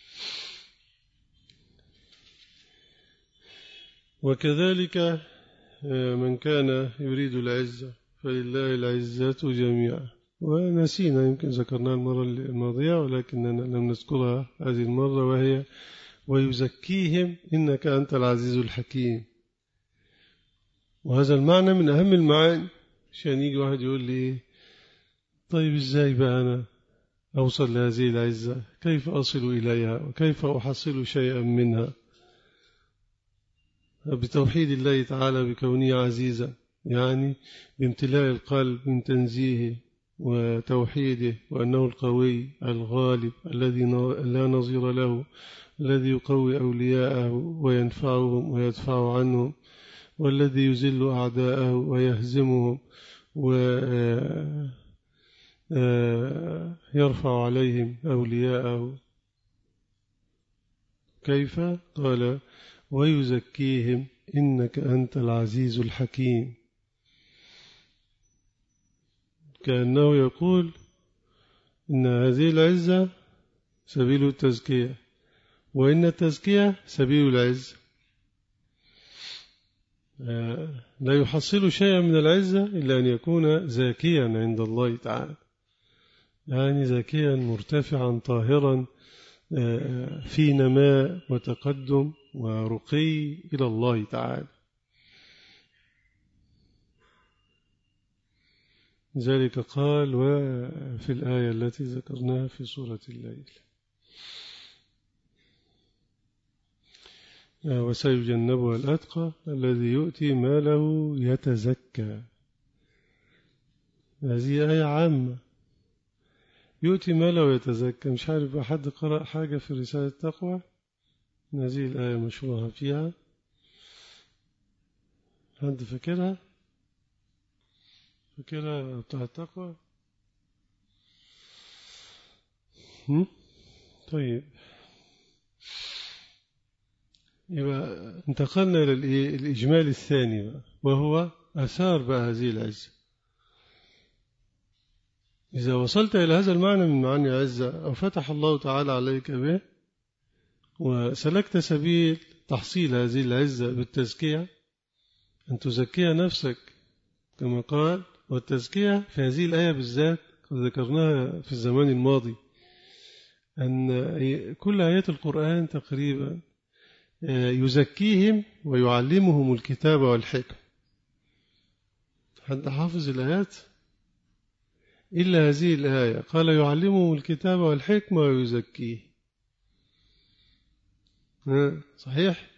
وكذلك من كان يريد العزة فلله العزة جميعا. ونسينا، يمكن ذكرناها المرة الماضية ولكننا لم نذكرها هذه المرة، وهي ويزكيهم إنك أنت العزيز الحكيم. وهذا المعنى من أهم المعاني. عشان يجي واحد يقول لي طيب إزاي بقى أنا أوصل لهذه العزة؟ كيف أصل إليها وكيف أحصل شيئا منها؟ بتوحيد الله تعالى بكونه عزيزا، يعني بامتلاء القلب من تنزيهه وتوحيده وأنه القوي الغالب الذي لا نظير له، الذي يقوي أولياءه وينفعهم ويدفع عنهم، والذي يذل أعداءه ويهزمهم ويرفع عليهم أولياءه. كيف؟ قال ويزكيهم إنك أنت العزيز الحكيم، كأنه يقول إن هذه العزة سبيل التزكية، وإن التزكية سبيل العزة. لا يحصل شيئا من العزة إلا أن يكون زاكيا عند الله تعالى، يعني زاكيا مرتفعا طاهرا في نماء وتقدم ورقي إلى الله تعالى. ذلك قال وفي الآية التي ذكرناها في سورة الليل وسيجنبها الأتقى الذي يؤتي ماله يتزكى. هذه آية عامة، يؤتي ماله يتزكى. مش عارف أحد قرأ حاجة في رسالة التقوى؟ هذه الآية مشروعة فيها، حد فكرها؟ فكرها بتاع التقوى؟ طيب، يبقى انتقلنا إلى الإجمال الثاني بقى، وهو أثار بقى هذه العزة. إذا وصلت إلى هذا المعنى من معاني العزة أو فتح الله تعالى عليك به وسلكت سبيل تحصيل هذه العزة بالتزكية، أن تزكي نفسك كما قال. والتزكية في هذه الآية بالذات قد ذكرناها في الزمان الماضي، أن كل آيات القرآن تقريبا يزكيهم ويعلمهم الكتاب والحكم. حد حافظ الآيات؟ إلا هذه الآية قال يعلمهم الكتاب والحكمة ويزكيه. صحيح؟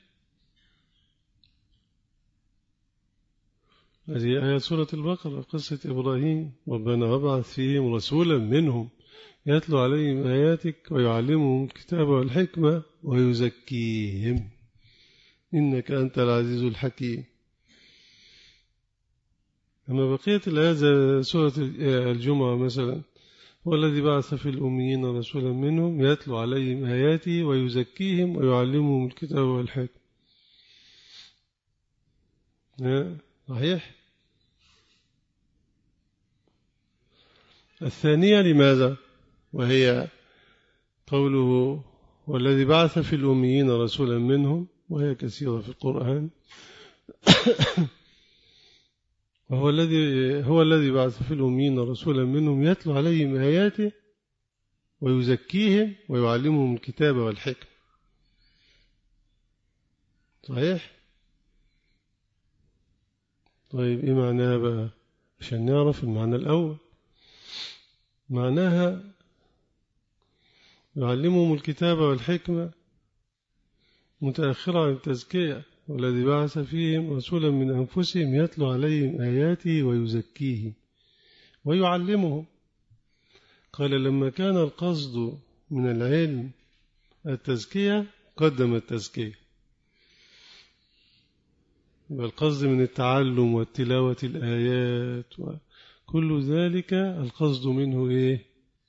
هذه آية سورة البقرة، قصة إبراهيم، ربنا وابعث فيهم رسولا منهم يتلو عليهم آياتك ويعلمهم الكتاب والحكمة ويزكيهم إنك أنت العزيز الحكيم. أما بقية الآيات سورة الجمعة مثلا، هو الذي بعث في الأميين رسولا منهم يتلو عليهم آياته ويزكيهم ويعلمهم الكتاب والحكمة. صحيح؟ الثانية لماذا؟ وهي قوله والذي بعث في الأميين رسولا منهم، وهي كثيرة في القرآن. وهو الذي بعث في الأميين رسولا منهم يتلو عليهم آياته ويزكيهم ويعلمهم الكتاب والحكمة. صحيح؟ طيب إيه معناها بقى؟ عشان نعرف المعنى الأول. معناها يعلمهم الكتاب والحكمة متأخرة عن التزكية، والذي بعث فيهم رسولا من أنفسهم يتلو عليهم آياته ويزكيهم ويعلمهم. قال لما كان القصد من العلم التزكية قدم التزكية. القصد من التعلم والتلاوة الآيات وكل ذلك القصد منه إيه؟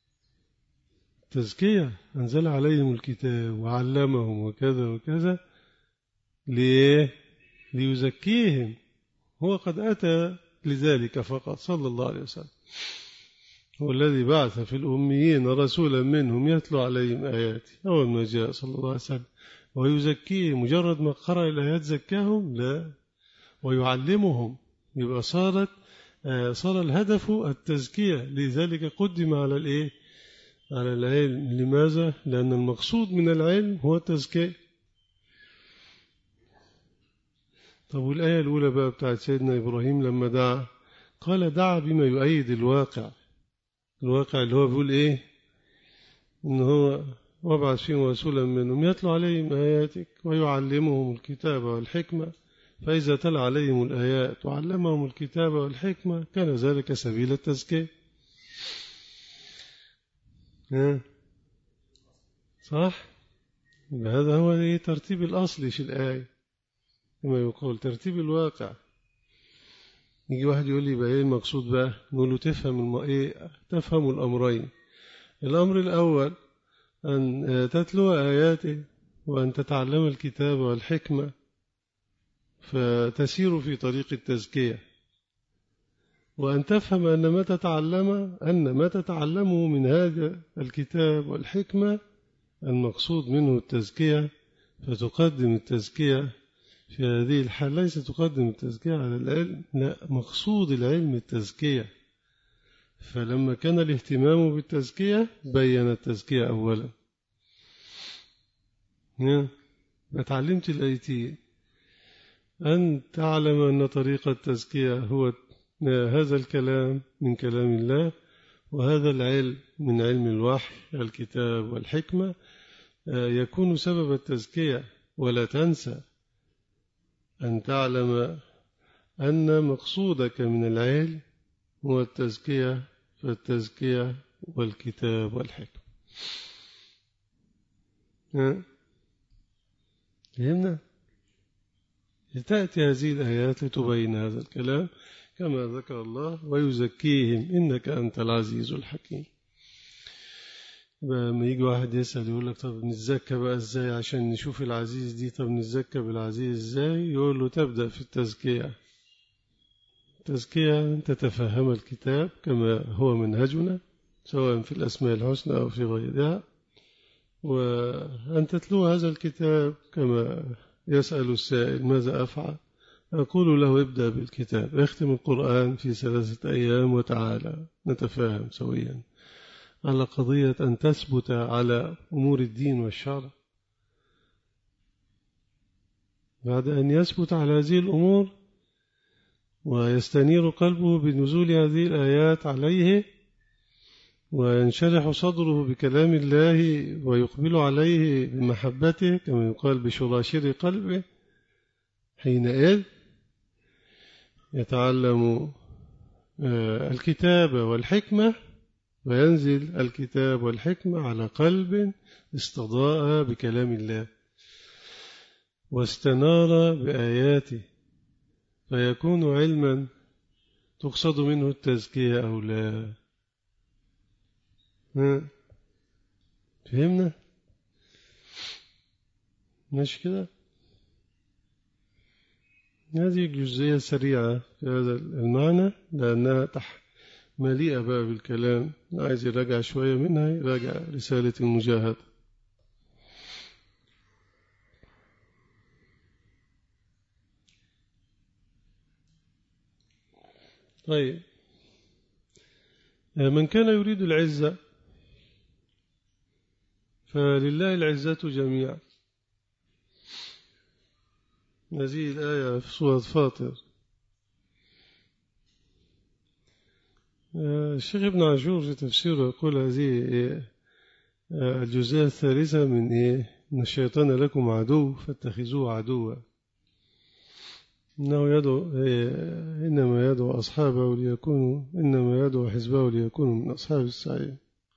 تزكية. أنزل عليهم الكتاب وعلمهم وكذا وكذا. ليه؟ ليزكيهم. هو قد أتى لذلك فقط صلى الله عليه وسلم. هو الذي بعث في الأميين رسولا منهم يتلو عليهم آياته. أول ما جاء صلى الله عليه وسلم ويزكيهم، مجرد ما قرأ الآيات زكاهم؟ لا، ويعلمهم. يبقى صارت صار الهدف التزكية، لذلك قدم على الإيه؟ على العلم. لماذا؟ لأن المقصود من العلم هو التزكية. طب والآية الأولى بقى بتاعت سيدنا إبراهيم لما دعا، قال دعا بما يؤيد الواقع اللي هو بيقول إيه؟ إن هو وابعث فيهم رسولا منهم يتلو عليهم آياتك ويعلمهم الكتاب والحكمة، فإذا تلا عليهم الآيات وعلمهم الكتاب والحكمة كان ذلك سبيل التزكية. صح؟ هذا هو ترتيب الأصل في الآية، كما يقول ترتيب الواقع. يجي واحد يقول لي بقى إيه المقصود بقى؟ نقول له تفهم الأمرين. الأمر الأول أن تتلو آياته وأن تتعلم الكتاب والحكمة فتسير في طريق التزكية، وأن تفهم أن ما تتعلمه من هذا الكتاب والحكمة المقصود منه التزكية، فتقدم التزكية في هذه الحال. ليس تقدم التزكية على العلم، لا، مقصود العلم التزكية. فلما كان الاهتمام بالتزكية بين التزكية أولا. فتعلمت الآيتين، أن تعلم أن طريق التزكية هو هذا الكلام من كلام الله، وهذا العلم من علم الوحي الكتاب والحكمة يكون سبب التزكية. ولا تنسى أن تعلم أن مقصودك من العلم هو التزكية، فالتزكية والكتاب والحكمة. فهمنا؟ تأتي هذه الآيات لتبين هذا الكلام كما ذكر الله ويزكيهم إنك أنت العزيز الحكيم. لما يجي واحد يسأل يقول لك طب نتزكى بقى إزاي عشان نشوف العزيز دي؟ طب نتزكى بالعزيز إزاي؟ يقول له تبدأ في التزكية. التزكية أن تتفهم الكتاب كما هو منهجنا سواء في الأسماء الحسنى أو في غيرها، وأن تتلو هذا الكتاب كما يسأل السائل ماذا أفعل؟ أقول له ابدأ بالكتاب، اختم القرآن في 3 أيام وتعالى نتفاهم سويا على قضية أن تثبت على أمور الدين والشرع. بعد أن يثبت على هذه الأمور ويستنير قلبه بنزول هذه الآيات عليه وينشرح صدره بكلام الله ويقبل عليه بمحبته كما يقال بشراشر قلبه، حينئذ يتعلم الكتاب والحكمة، وينزل الكتاب والحكمة على قلب استضاء بكلام الله واستنار بآياته، فيكون علما تقصد منه التزكية أو لا. فهمنا؟ ماشي كده؟ هذه الجزئية سريعة في هذا المعنى لأنها مليئة بقى بالكلام. عايز يراجع شوية منها يراجع رسالة المجاهدة. طيب، من كان يريد العزة فلله العزة جميعا. هذه الآية في سورة فاطر. الشيخ ابن عاشور في تفسيره يقول هذه الجزئية الثالثة من الشيطان لكم عدو فاتخذوه عدوا، إنما يدعو أصحابه ليكونوا إنما يدعو حزبه ليكونوا من أصحاب السعير.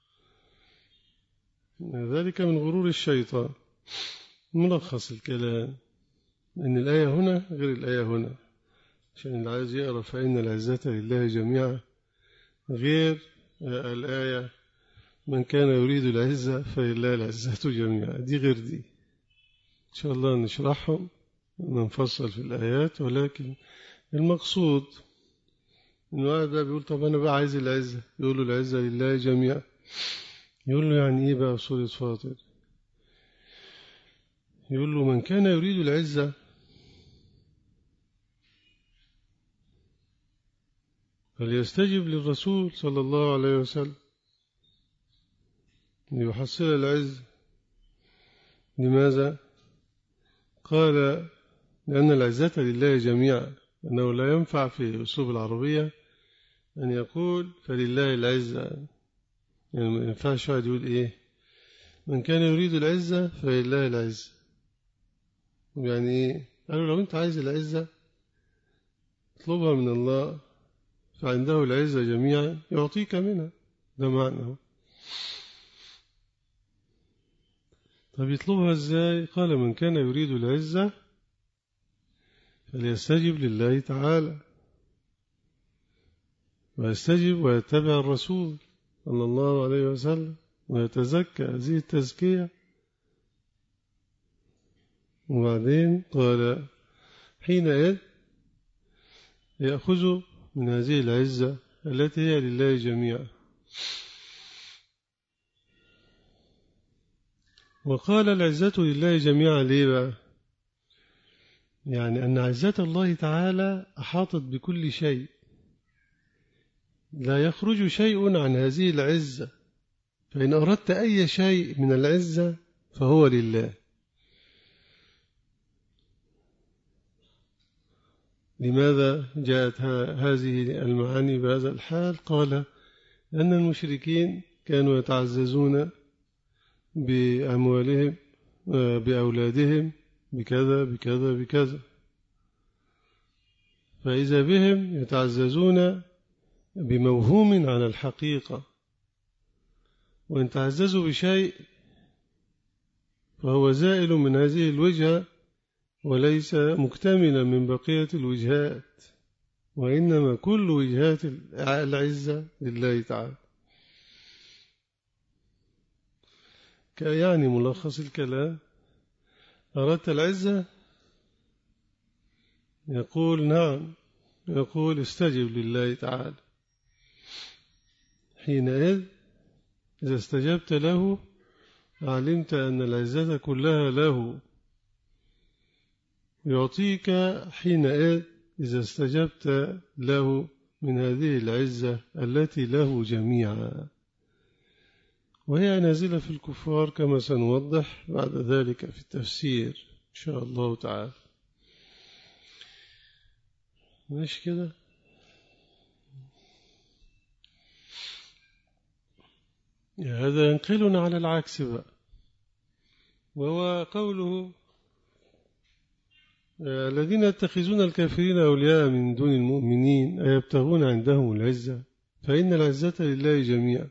ذلك من غرور الشيطان. ملخص الكلام إن الآية هنا غير الآية هنا، عشان اللي عايز يقرأ فإن العزة لله جميعا، غير الآية من كان يريد العزة فلله العزة جميعا، دي غير دي. إن شاء الله نشرحهم ونفصل في الآيات، ولكن المقصود إن واحد بقى بيقول طب أنا بقى عايز العزة، يقول له العزة لله جميعا، يقول له يعني إيه بقى سورة فاطر؟ يقول له من كان يريد العزة فليستجب للرسول صلى الله عليه وسلم ليحصل العز. لماذا؟ قال لأن العزة لله جميعا، أنه لا ينفع في أسلوب العربية أن يقول فلله العزة، يعني ما ينفعش واحد يقول إيه من كان يريد العزة فلله العزة. يعني إيه؟ قالوا لو أنت عايز العزة اطلبها من الله فعنده العزة جميعا يعطيك منها، ده معنى. طب يطلبها إزاي؟ قال من كان يريد العزة فليستجب لله تعالى ويستجب ويتبع الرسول صلى الله عليه وسلم ويتزكى هذه التزكية. وبعدين قال حينئذ يأخذ من هذه العزة التي هي لله جميعا. وقال العزة لله جميعا ليه بقى؟ يعني أن عزة الله تعالى أحاطت بكل شيء، لا يخرج شيء عن هذه العزة، فإن أردت أي شيء من العزة فهو لله. لماذا جاءت هذه المعاني بهذا الحال؟ قال أن المشركين كانوا يتعززون بأموالهم بأولادهم بكذا بكذا بكذا، فإذا بهم يتعززون بموهوم على الحقيقة، وإن تعززوا بشيء فهو زائل من هذه الوجهة وليس مكتملا من بقية الوجهات، وإنما كل وجهات العزة لله تعالى. يعني ملخص الكلام، أردت العزة يقول نعم، يقول استجب لله تعالى. حينئذ إذا استجبت له علمت أن العزة كلها له، يعطيك حينئذ إذا استجبت له من هذه العزة التي له جميعا، وهي نازلة في الكفار كما سنوضح بعد ذلك في التفسير إن شاء الله تعالى. مش كده؟ هذا ينقلنا على العكس بقى، وهو قوله الذين يتخذون الكافرين أولياء من دون المؤمنين أيبتغون عندهم العزة فإن العزة لله جميعا.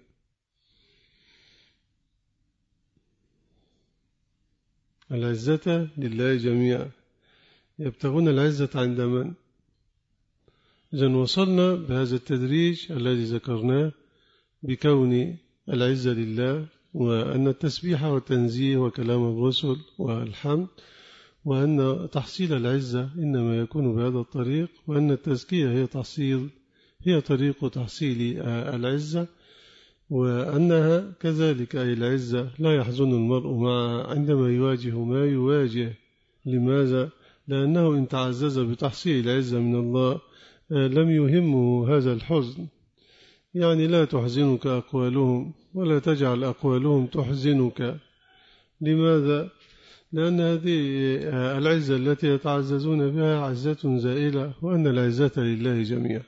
العزة لله جميعا، يبتغون العزة عند من؟ إذن وصلنا بهذا التدريج الذي ذكرناه بكون العزة لله، وأن التسبيح والتنزيه وكلام الرسل والحمد، وأن تحصيل العزة إنما يكون بهذا الطريق، وأن التزكية هي طريق تحصيل العزة، وأنها كذلك أي العزة لا يحزن المرء معها عندما يواجه ما يواجه. لماذا؟ لأنه إن تعزز بتحصيل العزة من الله لم يهمه هذا الحزن، يعني لا تحزنك أقوالهم ولا تجعل أقوالهم تحزنك. لماذا؟ لأن هذه العزة التي يتعززون بها عزة زائلة، وأن العزة لله جميعا.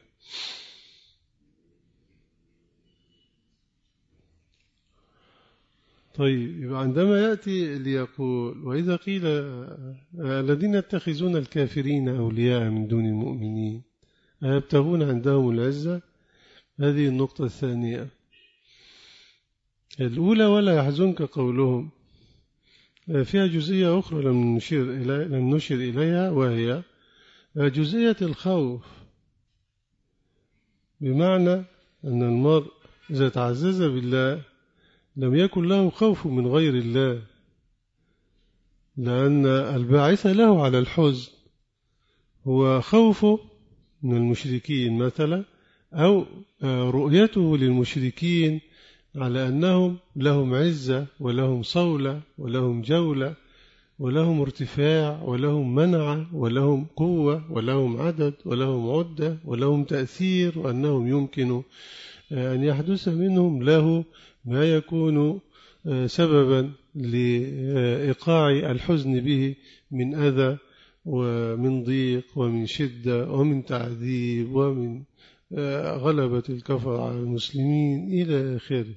طيب، عندما يأتي ليقول وإذا قيل الذين يتخذون الكافرين أولياء من دون المؤمنين أيبتغون عندهم العزة، هذه النقطة الثانية. الأولى ولا يحزنك قولهم فيها جزئية أخرى لم نشر إليها، وهي جزئية الخوف، بمعنى أن المرء إذا تعزز بالله لم يكن له خوف من غير الله، لأن الباعث له على الحزن هو خوفه من المشركين مثلا، أو رؤيته للمشركين على أنهم لهم عزة ولهم صولة ولهم جولة ولهم ارتفاع ولهم منع ولهم قوة ولهم عدد ولهم عدة ولهم تأثير، وأنهم يمكن أن يحدث منهم له ما يكون سببا لإيقاع الحزن به من أذى ومن ضيق ومن شدة ومن تعذيب ومن غلبة الكفر على المسلمين إلى آخره.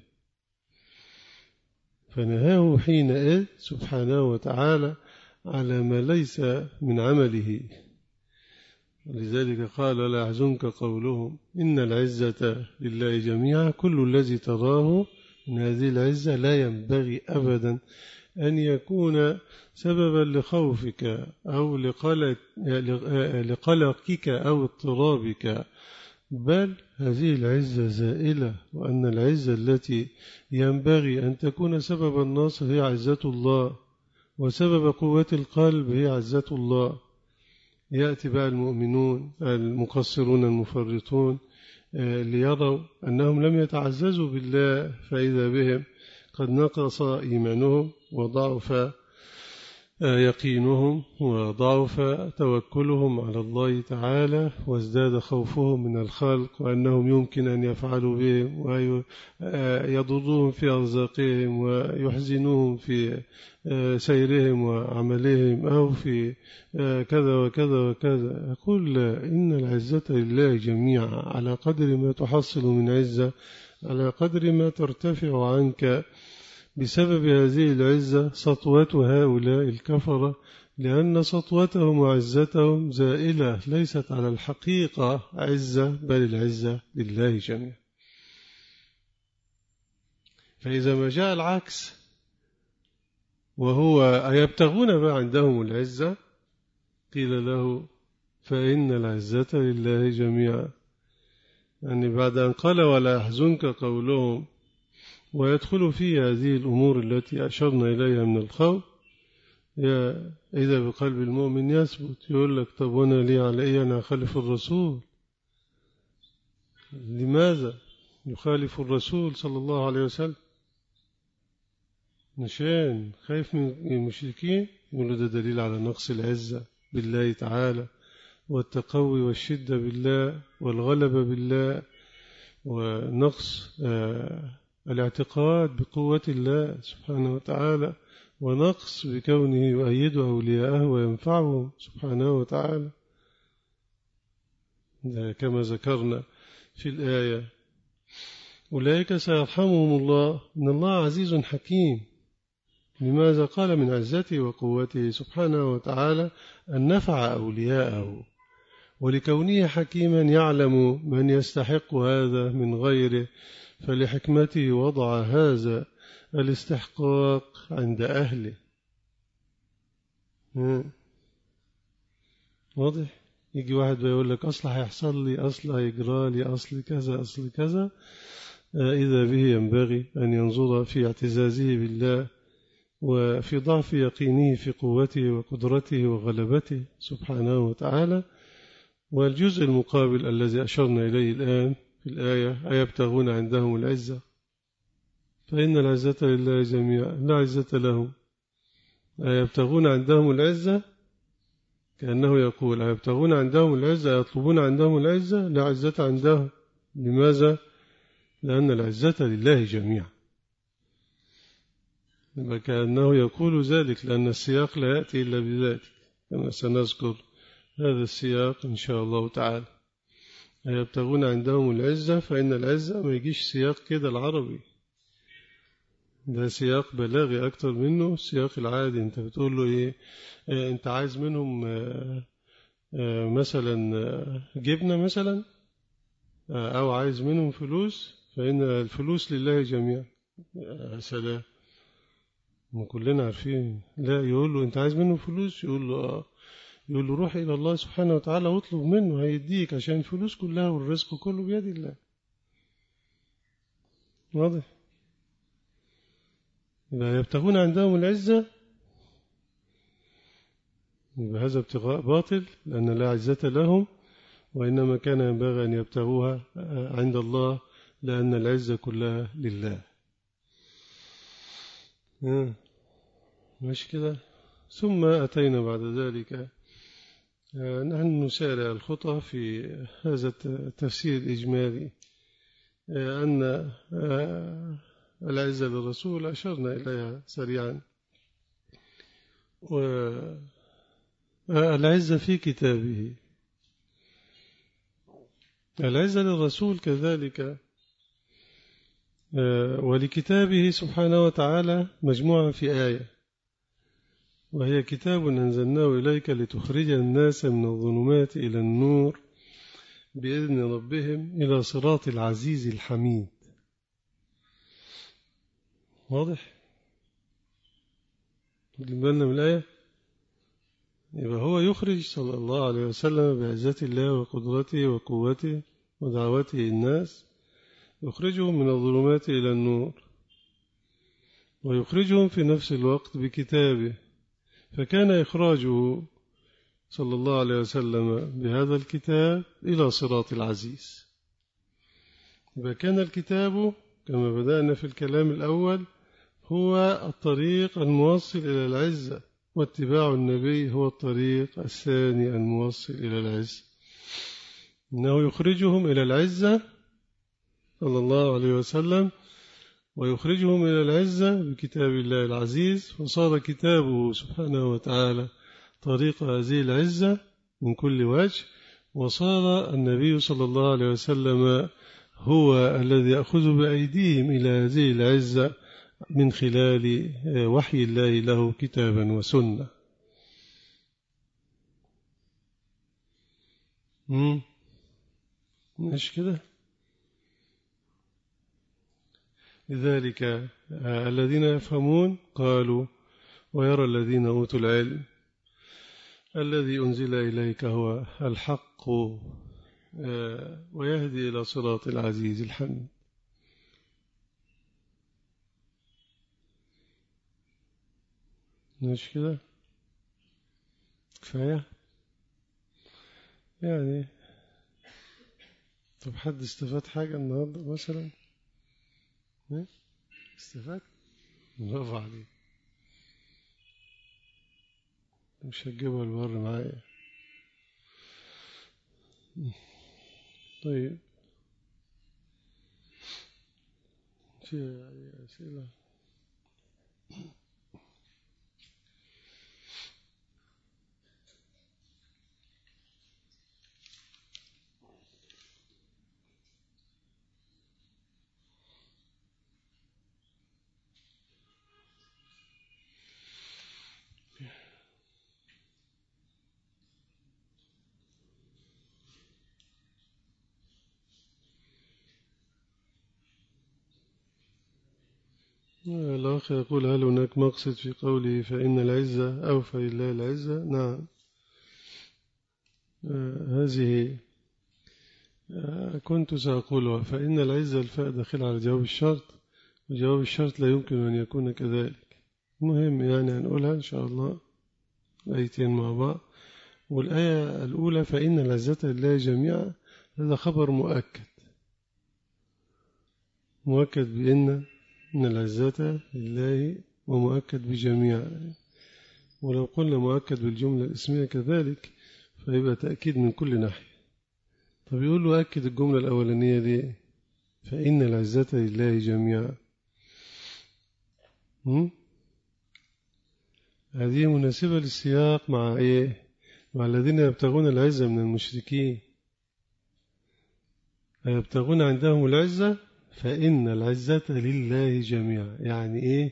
فنهاه حينئذ سبحانه وتعالى على ما ليس من عمله. لذلك قال لا يحزنك قولهم إن العزة لله جميعا. كل الذي تراه من هذه العزة لا ينبغي أبدا أن يكون سببا لخوفك أو لقلقك أو اضطرابك، بل هذه العزة زائلة، وأن العزة التي ينبغي أن تكون سبب النصر هي عزة الله، وسبب قوة القلب هي عزة الله. يأتي بقى المؤمنون المقصرون المفرطون ليروا أنهم لم يتعززوا بالله، فإذا بهم قد نقص إيمانهم وضعف يقينهم وضعف توكلهم على الله تعالى، وازداد خوفهم من الخلق وأنهم يمكن أن يفعلوا بهم ويضرهم في أرزاقهم ويحزنوهم في سيرهم وعملهم أو في كذا وكذا وكذا. يقول إن العزة لله جميعا، على قدر ما تحصل من عزة على قدر ما ترتفع عنك بسبب هذه العزة سطوة هؤلاء الكفرة، لأن سطوتهم وعزتهم زائلة، ليست على الحقيقة عزة، بل العزة لله جميعا. فإذا ما جاء العكس وهو يبتغون ما عندهم العزة، قيل له فإن العزة لله جميعا. يعني بعد أن قال ولا يحزنك قولهم ويدخل في هذه الأمور التي أشرنا إليها من الخوف، إذا بقلب المؤمن يثبت. يقول لك طب وانا ليه على إيه أنا أخالف الرسول؟ لماذا يخالف الرسول صلى الله عليه وسلم؟ نشان خايف من المشركين؟ يقول ده دليل على نقص العزة بالله تعالى، والتقوي والشدة بالله والغلبة بالله، ونقص الاعتقاد بقوة الله سبحانه وتعالى، ونقص بكونه يؤيد أولياءه وينفعهم سبحانه وتعالى، كما ذكرنا في الآية أولئك سيرحمهم الله إن الله عزيز حكيم. لماذا؟ قال من عزته وقوته سبحانه وتعالى أن نفع أولياءه، ولكونه حكيما يعلم من يستحق هذا من غيره، فلحكمته وضع هذا الاستحقاق عند أهله. واضح؟ يجي واحد بيقول لك أصل هيحصل لي، أصل هيجرى لي، أصل كذا أصل كذا، إذا به ينبغي أن ينظر في اعتزازه بالله وفي ضعف يقينه في قوته وقدرته وغلبته سبحانه وتعالى. والجزء المقابل الذي أشرنا إليه الآن في الآية أيبتغون عندهم العزة، فإن العزة لله جميعا لا عزة لهم. أيبتغون عندهم العزة كأنه يقول أيبتغون عندهم العزة، يطلبون عندهم العزة، لا عزة عندهم. لماذا؟ لأن العزة لله جميعا. كأنه يقول ذلك، لأن السياق لا يأتي إلا بذلك، كما سنذكر هذا السياق إن شاء الله تعالى. يبتغون عندهم العزة، فإن العزة ما يجيش سياق كده العربي، ده سياق بلاغي أكتر منه السياق العادي. أنت بتقول له إيه؟ أنت عايز منهم مثلا جبنة مثلا، أو عايز منهم فلوس، فإن الفلوس لله جميعا. سلام، ما كلنا عارفين. لا، يقول له أنت عايز منه فلوس، يقول له يقول له روح إلى الله سبحانه وتعالى واطلب منه هيديك، عشان الفلوس كلها والرزق كله بيد الله. واضح؟ إذا يبتغون عندهم العزة يبقى هذا ابتغاء باطل، لأن لا عزة لهم، وإنما كان ينبغي أن يبتغوها عند الله، لأن العزة كلها لله. ماشي كده؟ ثم أتينا بعد ذلك نحن نسارع الخطى في هذا التفسير الإجمالي أن العزة للرسول أشرنا إليها سريعا، والعزة في كتابه. العزة للرسول كذلك ولكتابه سبحانه وتعالى مجموعة في آية، وهي كتاب أنزلناه إليك لتخرج الناس من الظلمات إلى النور بإذن ربهم إلى صراط العزيز الحميد. واضح؟ بالنا من الآية. يبقى هو يخرج صلى الله عليه وسلم بعزة الله وقدرته وقوته ودعوته الناس، يخرجهم من الظلمات إلى النور، ويخرجهم في نفس الوقت بكتابه. فكان إخراجه صلى الله عليه وسلم بهذا الكتاب إلى صراط العزيز. يبقى كان الكتاب كما بدأنا في الكلام الأول هو الطريق الموصل إلى العزة، واتباع النبي هو الطريق الثاني الموصل إلى العزة. إنه يخرجهم إلى العزة صلى الله عليه وسلم، ويخرجهم إلى العزة بكتاب الله العزيز، وصار كتابه سبحانه وتعالى طريق هذه العزة من كل وجه، وصار النبي صلى الله عليه وسلم هو الذي يأخذ بأيديهم إلى هذه العزة من خلال وحي الله له كتابا وسنة. مش كده؟ لذلك الذين يفهمون قالوا ويرى الذين أوتوا العلم الذي أنزل إليك هو الحق ويهدي إلى صراط العزيز الحميد. مش كده؟ كفاية يعني. طب حد استفاد حاجة النهاردة مثلا؟ استفاد؟ برافو عليك. مش هتجيبها البر معايا. طيب في أسئلة؟ الأخ يقول هل هناك مقصد في قوله فإن العزة أو فلله العزة؟ نعم. هذه كنت سأقولها، فإن العزة الفاء داخل على جواب الشرط، وجواب الشرط لا يمكن أن يكون كذلك. مهم يعني هنقولها إن شاء الله آيتين مع بعض. والآية الأولى فإن العزة لله جميعا، هذا خبر مؤكد بأن العزة لله، ومؤكد بجميع. ولو قلنا مؤكد بالجملة الاسمية كذلك فيبقى تأكيد من كل ناحية. طب يقول له أكد الجملة الأولانية دي فإن العزة لله جميعا. هذه مناسبة للسياق مع إيه؟ مع الذين يبتغون العزة من المشركين، يبتغون عندهم العزة فإن العزة لله جميعا. يعني إيه؟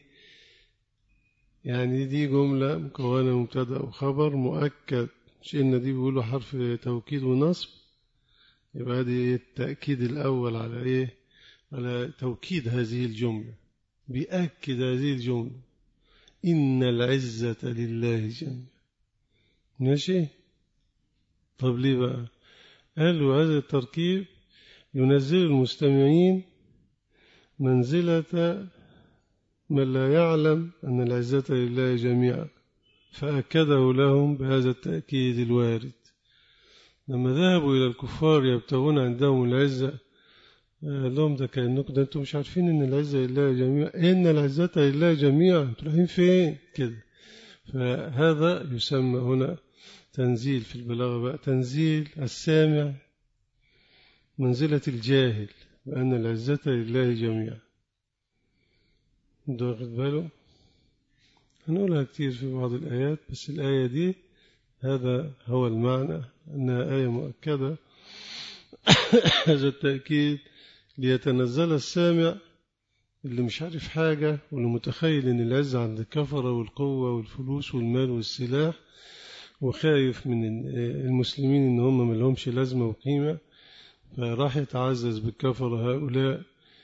يعني دي جملة مكونة مبتدأ وخبر مؤكد، مش إن دي بيقولوا حرف توكيد ونصب، يبقى دي التأكيد الأول على إيه؟ على توكيد هذه الجملة، بيأكد هذه الجملة إن العزة لله جميعا. ماشي؟ طب ليه بقى؟ قالوا هذا التركيب ينزل المستمعين منزلة من لا يعلم أن العزة لله جميعا، فأكده لهم بهذا التأكيد الوارد. لما ذهبوا إلى الكفار يبتغون عندهم العزة، لهم ده كأنكم ده أنتم مش عارفين أن العزة لله جميعا، إن العزة لله جميعا، أنتم رايحين فين كده؟ فهذا يسمى هنا تنزيل في البلاغة بقى، تنزيل السامع منزلة الجاهل وأن العزة لله جميعا. ده واخد باله؟ هنقولها كتير في بعض الآيات، بس الآية دي هذا هو المعنى، أنها آية مؤكدة هذا التأكيد ليتنزل السامع اللي مش عارف حاجة واللي متخيل أن العزة عند الكفرة والقوة والفلوس والمال والسلاح، وخايف من المسلمين أن هم ملهمش لازمة وقيمة، فراح يتعزز بالكفرة هؤلاء.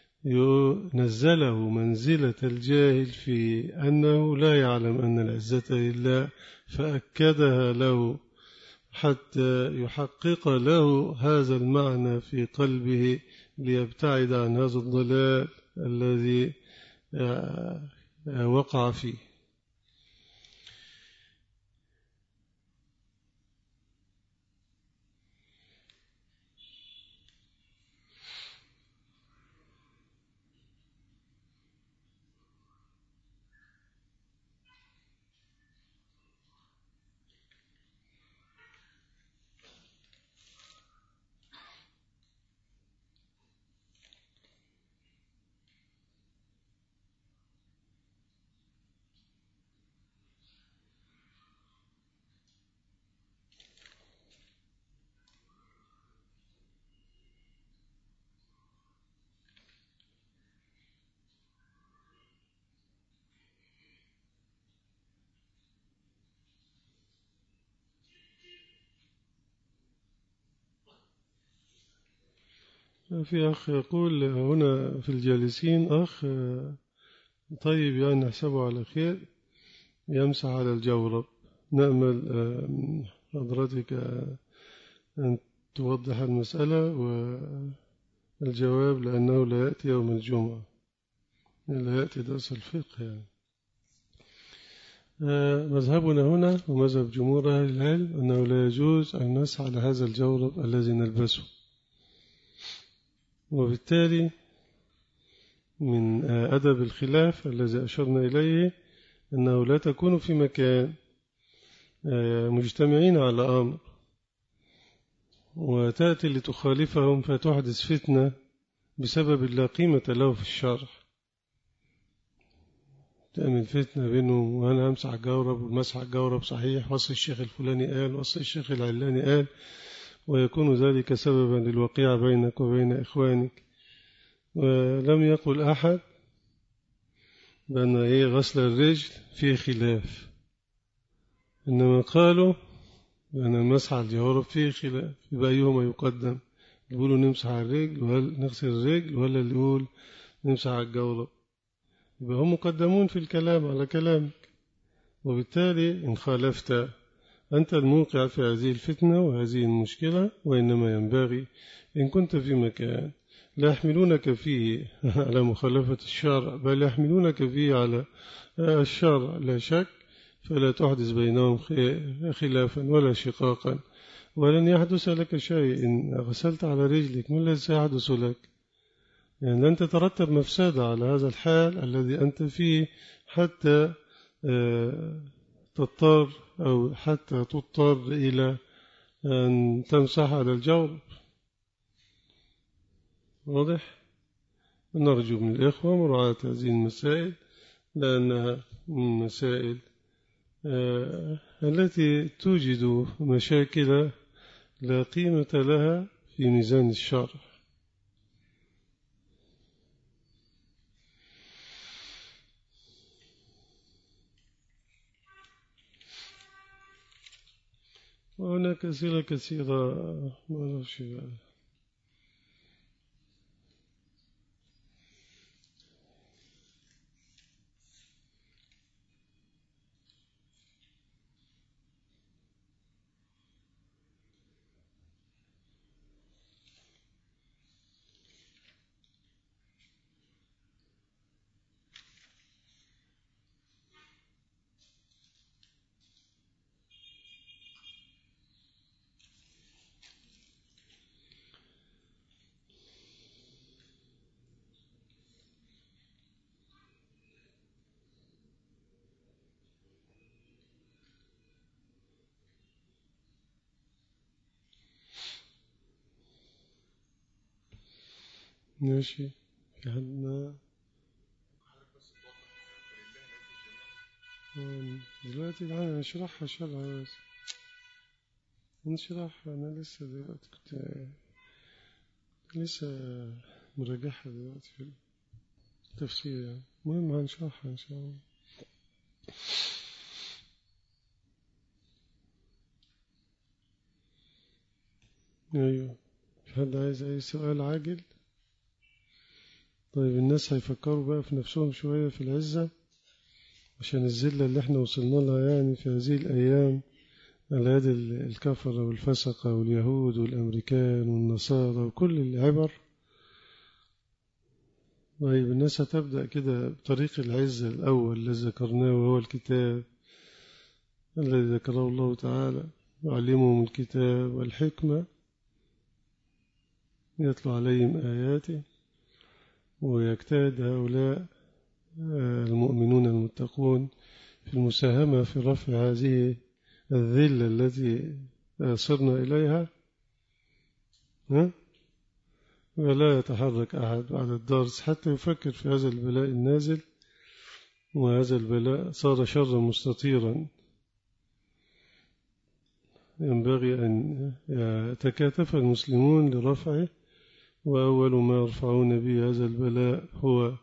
نزله منزلة الجاهل في أنه لا يعلم أن العزة لله، فأكدها له حتى يحقق له هذا المعنى في قلبه ليبتعد عن هذا الضلال الذي وقع فيه. في أخ يقول هنا في الجالسين أخ طيب يعني نحسبه على خير يمسح على الجورب، نأمل من حضرتك أن توضح المسألة والجواب، لأنه لا يأتي يوم الجمعة، لا يأتي درس الفقه يعني. مذهبنا هنا ومذهب جمهور أهل العلم أنه لا يجوز أن نمسح على هذا الجورب الذي نلبسه، وبالتالي من أدب الخلاف الذي أشرنا إليه أنه لا تكون في مكان مجتمعين على أمر وتأتي لتخالفهم فتحدث فتنة بسبب لا قيمة له في الشرع، تعمل فتنة بينهم، وأنا أمسح الجورب والمسح الجورب صحيح، وصل الشيخ الفلاني قال، وصل الشيخ العلاني قال، ويكون ذلك سببا للوقيع بينك وبين إخوانك. ولم يقل أحد بأن غسل الرجل فيه خلاف، إنما قالوا بأن المسح على الجورب فيه خلاف، يبقى أيهما يقدم؟ يقولوا نمسح على الرجل وهل نغسل الرجل، ولا اللي يقول نمسح على الجورب؟ يبقى هم مقدمون في الكلام على كلامك، وبالتالي إن خالفت أنت الموقع في هذه الفتنة وهذه المشكلة. وإنما ينبغي إن كنت في مكان لا يحملونك فيه على مخالفة الشرع، بل يحملونك فيه على الشرع لا شك، فلا تحدث بينهم خلافا ولا شقاقا، ولن يحدث لك شيء. إن غسلت على رجلك ما الذي سيحدث لك؟ يعني لن تترتب مفسدة على هذا الحال الذي أنت فيه حتى تضطر أو حتى تضطر إلى أن تمسح على الجورب. واضح؟ نرجو من الإخوة مراعاة هذه المسائل، لأنها من المسائل التي توجد مشاكل لا قيمة لها في ميزان الشرع. وهناك أسئلة كثيرة ما أعرفش بقى. ماشي. في حد دلوقتي تعالى نشرحها شرح بس. نشرحها. أنا لسه دلوقتي كنت لسه مراجعها دلوقتي في التفسير يعني. المهم هنشرحها إن شاء الله. أيوه. في حد عايز أي سؤال عاجل؟ طيب الناس هيفكروا بقى في نفسهم شوية في العزة عشان الذلة اللي احنا وصلنا لها يعني في هذه الأيام على يد الكفرة والفسقة واليهود والأمريكان والنصارى وكل العبر. طيب الناس هتبدأ كده بطريق العزة الأول الذي ذكرناه وهو الكتاب الذي ذكره الله تعالى يعلمهم الكتاب والحكمة يتلو عليهم آياته ويجتهد هؤلاء المؤمنون المتقون في المساهمة في رفع هذه الذلة التي صرنا إليها. ولا يتحرك أحد بعد الدرس حتى يفكر في هذا البلاء النازل، وهذا البلاء صار شرا مستطيرا ينبغي أن يتكاتف المسلمون لرفعه. وأول ما يرفعون به هذا البلاء هو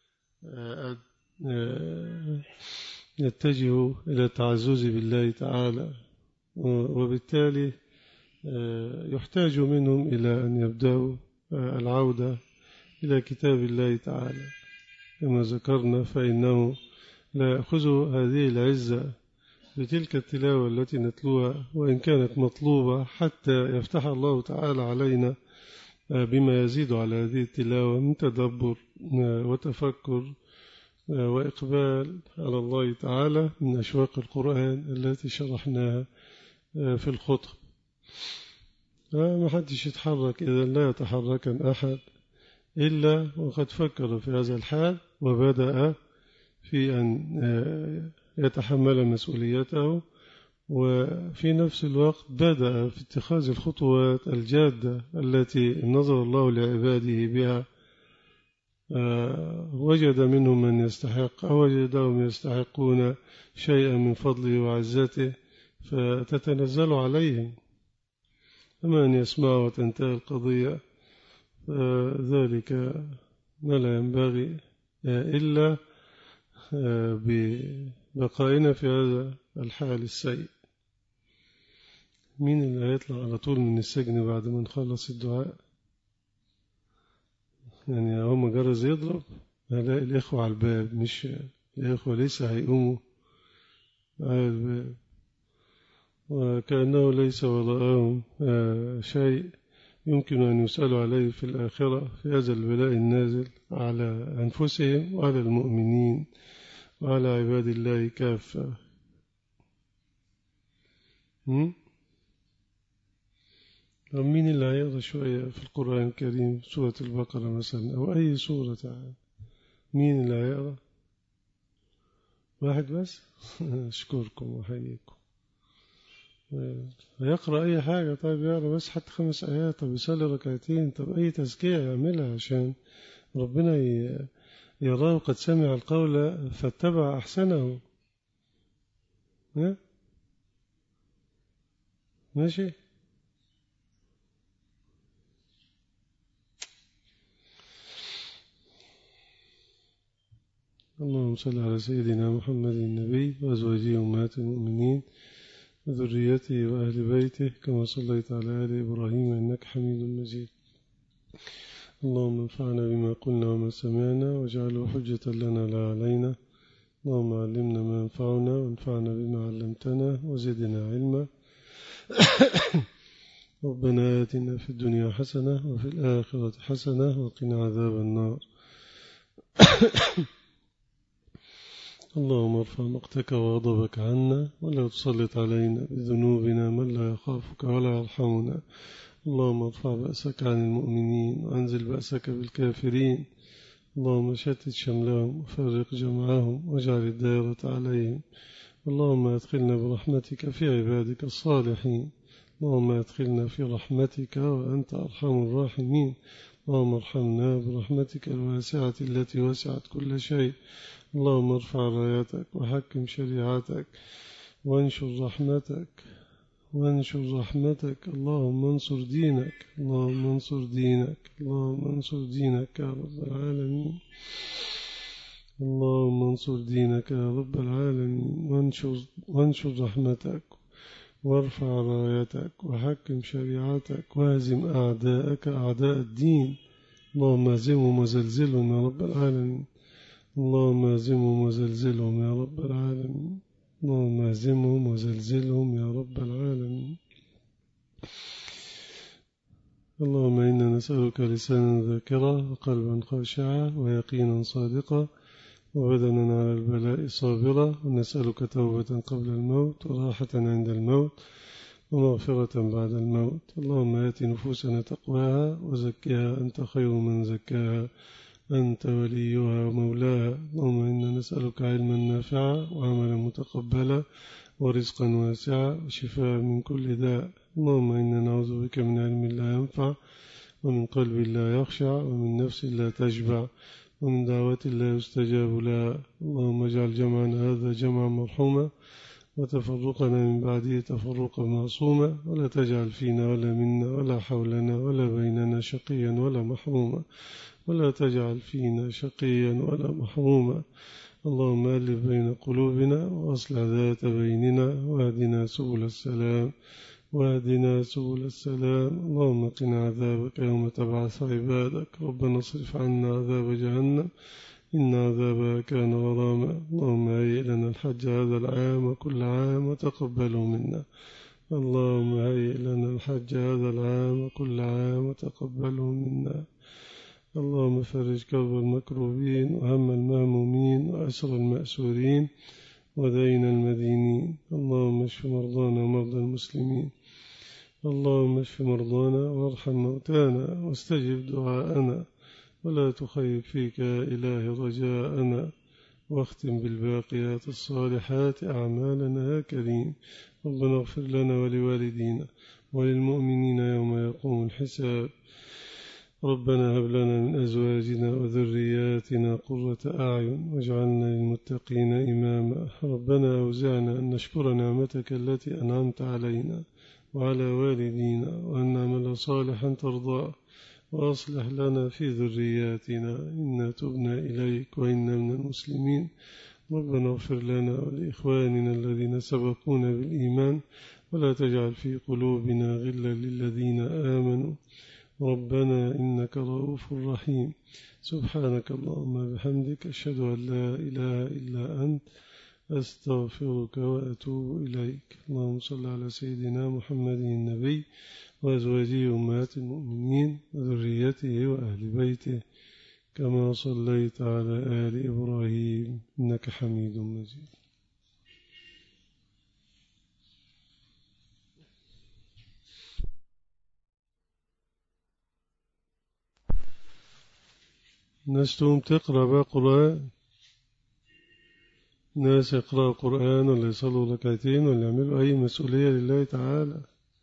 يتجه إلى التعزز بالله تعالى، وبالتالي يحتاج منهم إلى أن يبدأوا العودة إلى كتاب الله تعالى كما ذكرنا، فإنه لا يأخذ هذه العزة بتلك التلاوة التي نتلوها وإن كانت مطلوبة حتى يفتح الله تعالى علينا بما يزيد على هذه التلاوة من تدبر وتفكر وإقبال على الله تعالى من أشواق القرآن التي شرحناها في الخطب. ما حدش يتحرك إذا لا يتحركن أحد إلا وقد فكر في هذا الحال وبدأ في أن يتحمل مسؤوليته، وفي نفس الوقت بدأ في اتخاذ الخطوات الجادة التي نظر الله لعباده بها. وجد منهم من يستحق أو وجدهم يستحقون شيئا من فضله وعزته فتتنزل عليهم، أما أن يسمعوا وتنتهي القضية ذلك ما لا ينبغي إلا ببقائنا في هذا الحال السيء. مين اللي هيطلع على طول من السجن بعد ما نخلص الدعاء؟ يعني هم جرز يضرب هلاقي الإخوة على الباب، مش الإخوة لسه هيقوموا على الباب وكأنه ليس وراءهم شيء يمكن أن يسألوا عليه في الآخرة في هذا البلاء النازل على أنفسهم وعلى المؤمنين وعلى عباد الله كافة. مين اللي هيقرأ شوية في القرآن الكريم سورة البقرة مثلا أو أي سورة تعالى؟ مين اللي هيقرأ؟ واحد بس؟ أشكركم وحييكم. يقرأ أي حاجة. طيب يقرأ بس حتى 5 آيات. طب يصلي ركعتين. طب أي تزكية يعملها عشان ربنا يراه قد سمع القول فاتبع أحسنه. ماشي. اللهم صل على سيدنا محمد النبي وأزواجه أمهات المؤمنين وذريته وأهل بيته كما صليت على آل إبراهيم إنك حميد مجيد. اللهم انفعنا بما قلنا وما سمعنا واجعله حجة لنا لا علينا. اللهم علمنا ما ينفعنا وانفعنا بما علمتنا وزدنا علما. ربنا آتنا في الدنيا حسنة وفي الآخرة حسنة وقنا عذاب النار. اللهم ارفع مقتك وغضبك عنا ولا تسلط علينا بذنوبنا من لا يخافك ولا يرحمنا. اللهم ارفع بأسك عن المؤمنين وأنزل بأسك بالكافرين. اللهم شتت شملهم وفرق جمعهم واجعل الدائرة عليهم. اللهم ادخلنا برحمتك في عبادك الصالحين. اللهم ادخلنا في رحمتك وأنت أرحم الراحمين. اللهم ارحمنا برحمتك الواسعة التي وسعت كل شيء. اللهم ارفع رايتك وحكم شريعتك وانشر رحمتك اللهم انصر دينك اللهم انصر دينك يا رب العالمين. اللهم انصر دينك يا رب العالمين وانشر رحمتك وارفع رايتك وحكم شريعتك واهزم أعداءك أعداء الدين. اللهم اهزمهم وزلزلهم يا رب العالمين. اللهم اهزمهم وزلزلهم يا رب العالمين. اللهم اهزمهم وزلزلهم يا رب العالمين. اللهم إنا نسألك لسانا ذاكرا وقلبا خاشعا ويقينا صادقا وبدنا على البلاء صابرا، ونسألك توبة قبل الموت وراحة عند الموت ومغفرة بعد الموت. اللهم آت نفوسنا تقواها وزكها أنت خير من زكاها أنت وليها ومولاها. اللهم إنا نسألك علما نافعا وعملا متقبلا ورزقا واسعا وشفاء من كل داء. اللهم إنا نعوذ بك من علم لا ينفع ومن قلب لا يخشع ومن نفس لا تشبع ومن دعوة لا يستجاب لها. اللهم اجعل جمعنا هذا جمعا مرحوما وتفرقنا من بعده تفرقا معصوما، ولا تجعل فينا ولا منا ولا حولنا ولا بيننا شقيا ولا محروما، ولا تجعل فينا شقيا ولا محروما. اللهم ألف بين قلوبنا وأصلح ذات بيننا واهدنا سبل السلام. اللهم قنا عذابك يوم تبعث عبادك. ربنا اصرف عنا عذاب جهنم إن عذابها كان غراما. اللهم هيئ لنا الحج هذا العام وكل عام وتقبله منا. اللهم هيئ لنا الحج هذا العام وكل عام وتقبله منا. اللهم فرج كرب المكروبين وهم المهمومين وأسر المأسورين ودين المدينين. اللهم اشف مرضانا ومرضى المسلمين. اللهم اشف مرضانا وارحم موتانا واستجب دعاءنا ولا تخيب فيك يا إله رجاءنا، واختم بالباقيات الصالحات أعمالنا يا كريم. ربنا اغفر لنا ولوالدينا وللمؤمنين يوم يقوم الحساب. ربنا هب لنا من أزواجنا وذرياتنا قرة أعين واجعلنا للمتقين إماما. ربنا أوزعنا أن نشكر نعمتك التي أنعمت علينا وعلى والدينا وأن نعمل صالحا ترضاه، وأصلح لنا في ذرياتنا إنا تبنا إليك وإنا من المسلمين. ربنا اغفر لنا ولإخواننا الذين سبقونا بالإيمان ولا تجعل في قلوبنا غلا للذين آمنوا ربنا إنك رؤوف رحيم. سبحانك اللهم بحمدك أشهد أن لا إله إلا أنت أستغفرك وأتوب إليك. اللهم صل على سيدنا محمد النبي وأزواجه أمهات المؤمنين وذريته وأهل بيته كما صليت على آل إبراهيم إنك حميد مجيد. الناس تقوم تقرأ بقى قرآن، الناس يقرأ قرآن ولا يصلوا ركعتين ولا يعملوا أي مسؤولية لله تعالى.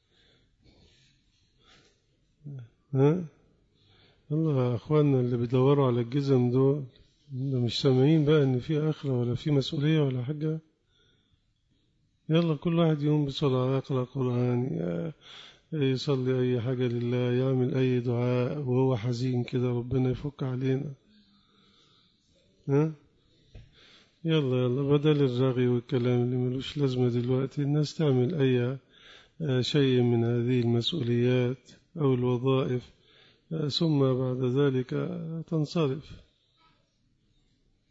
الله يا أخواننا اللي بيدوروا على الجزم دول مش سامعين بقى إن في آخرة ولا في مسؤولية ولا حاجة. يلا كل واحد يقوم بصلاة يقرأ قرآن يصلي أي حاجة لله يعمل أي دعاء وهو حزين كده ربنا يفك علينا. يلا بدل الرغي والكلام اللي ملوش لازمة دلوقتي الناس تعمل أي شيء من هذه المسؤوليات أو الوظائف ثم بعد ذلك تنصرف.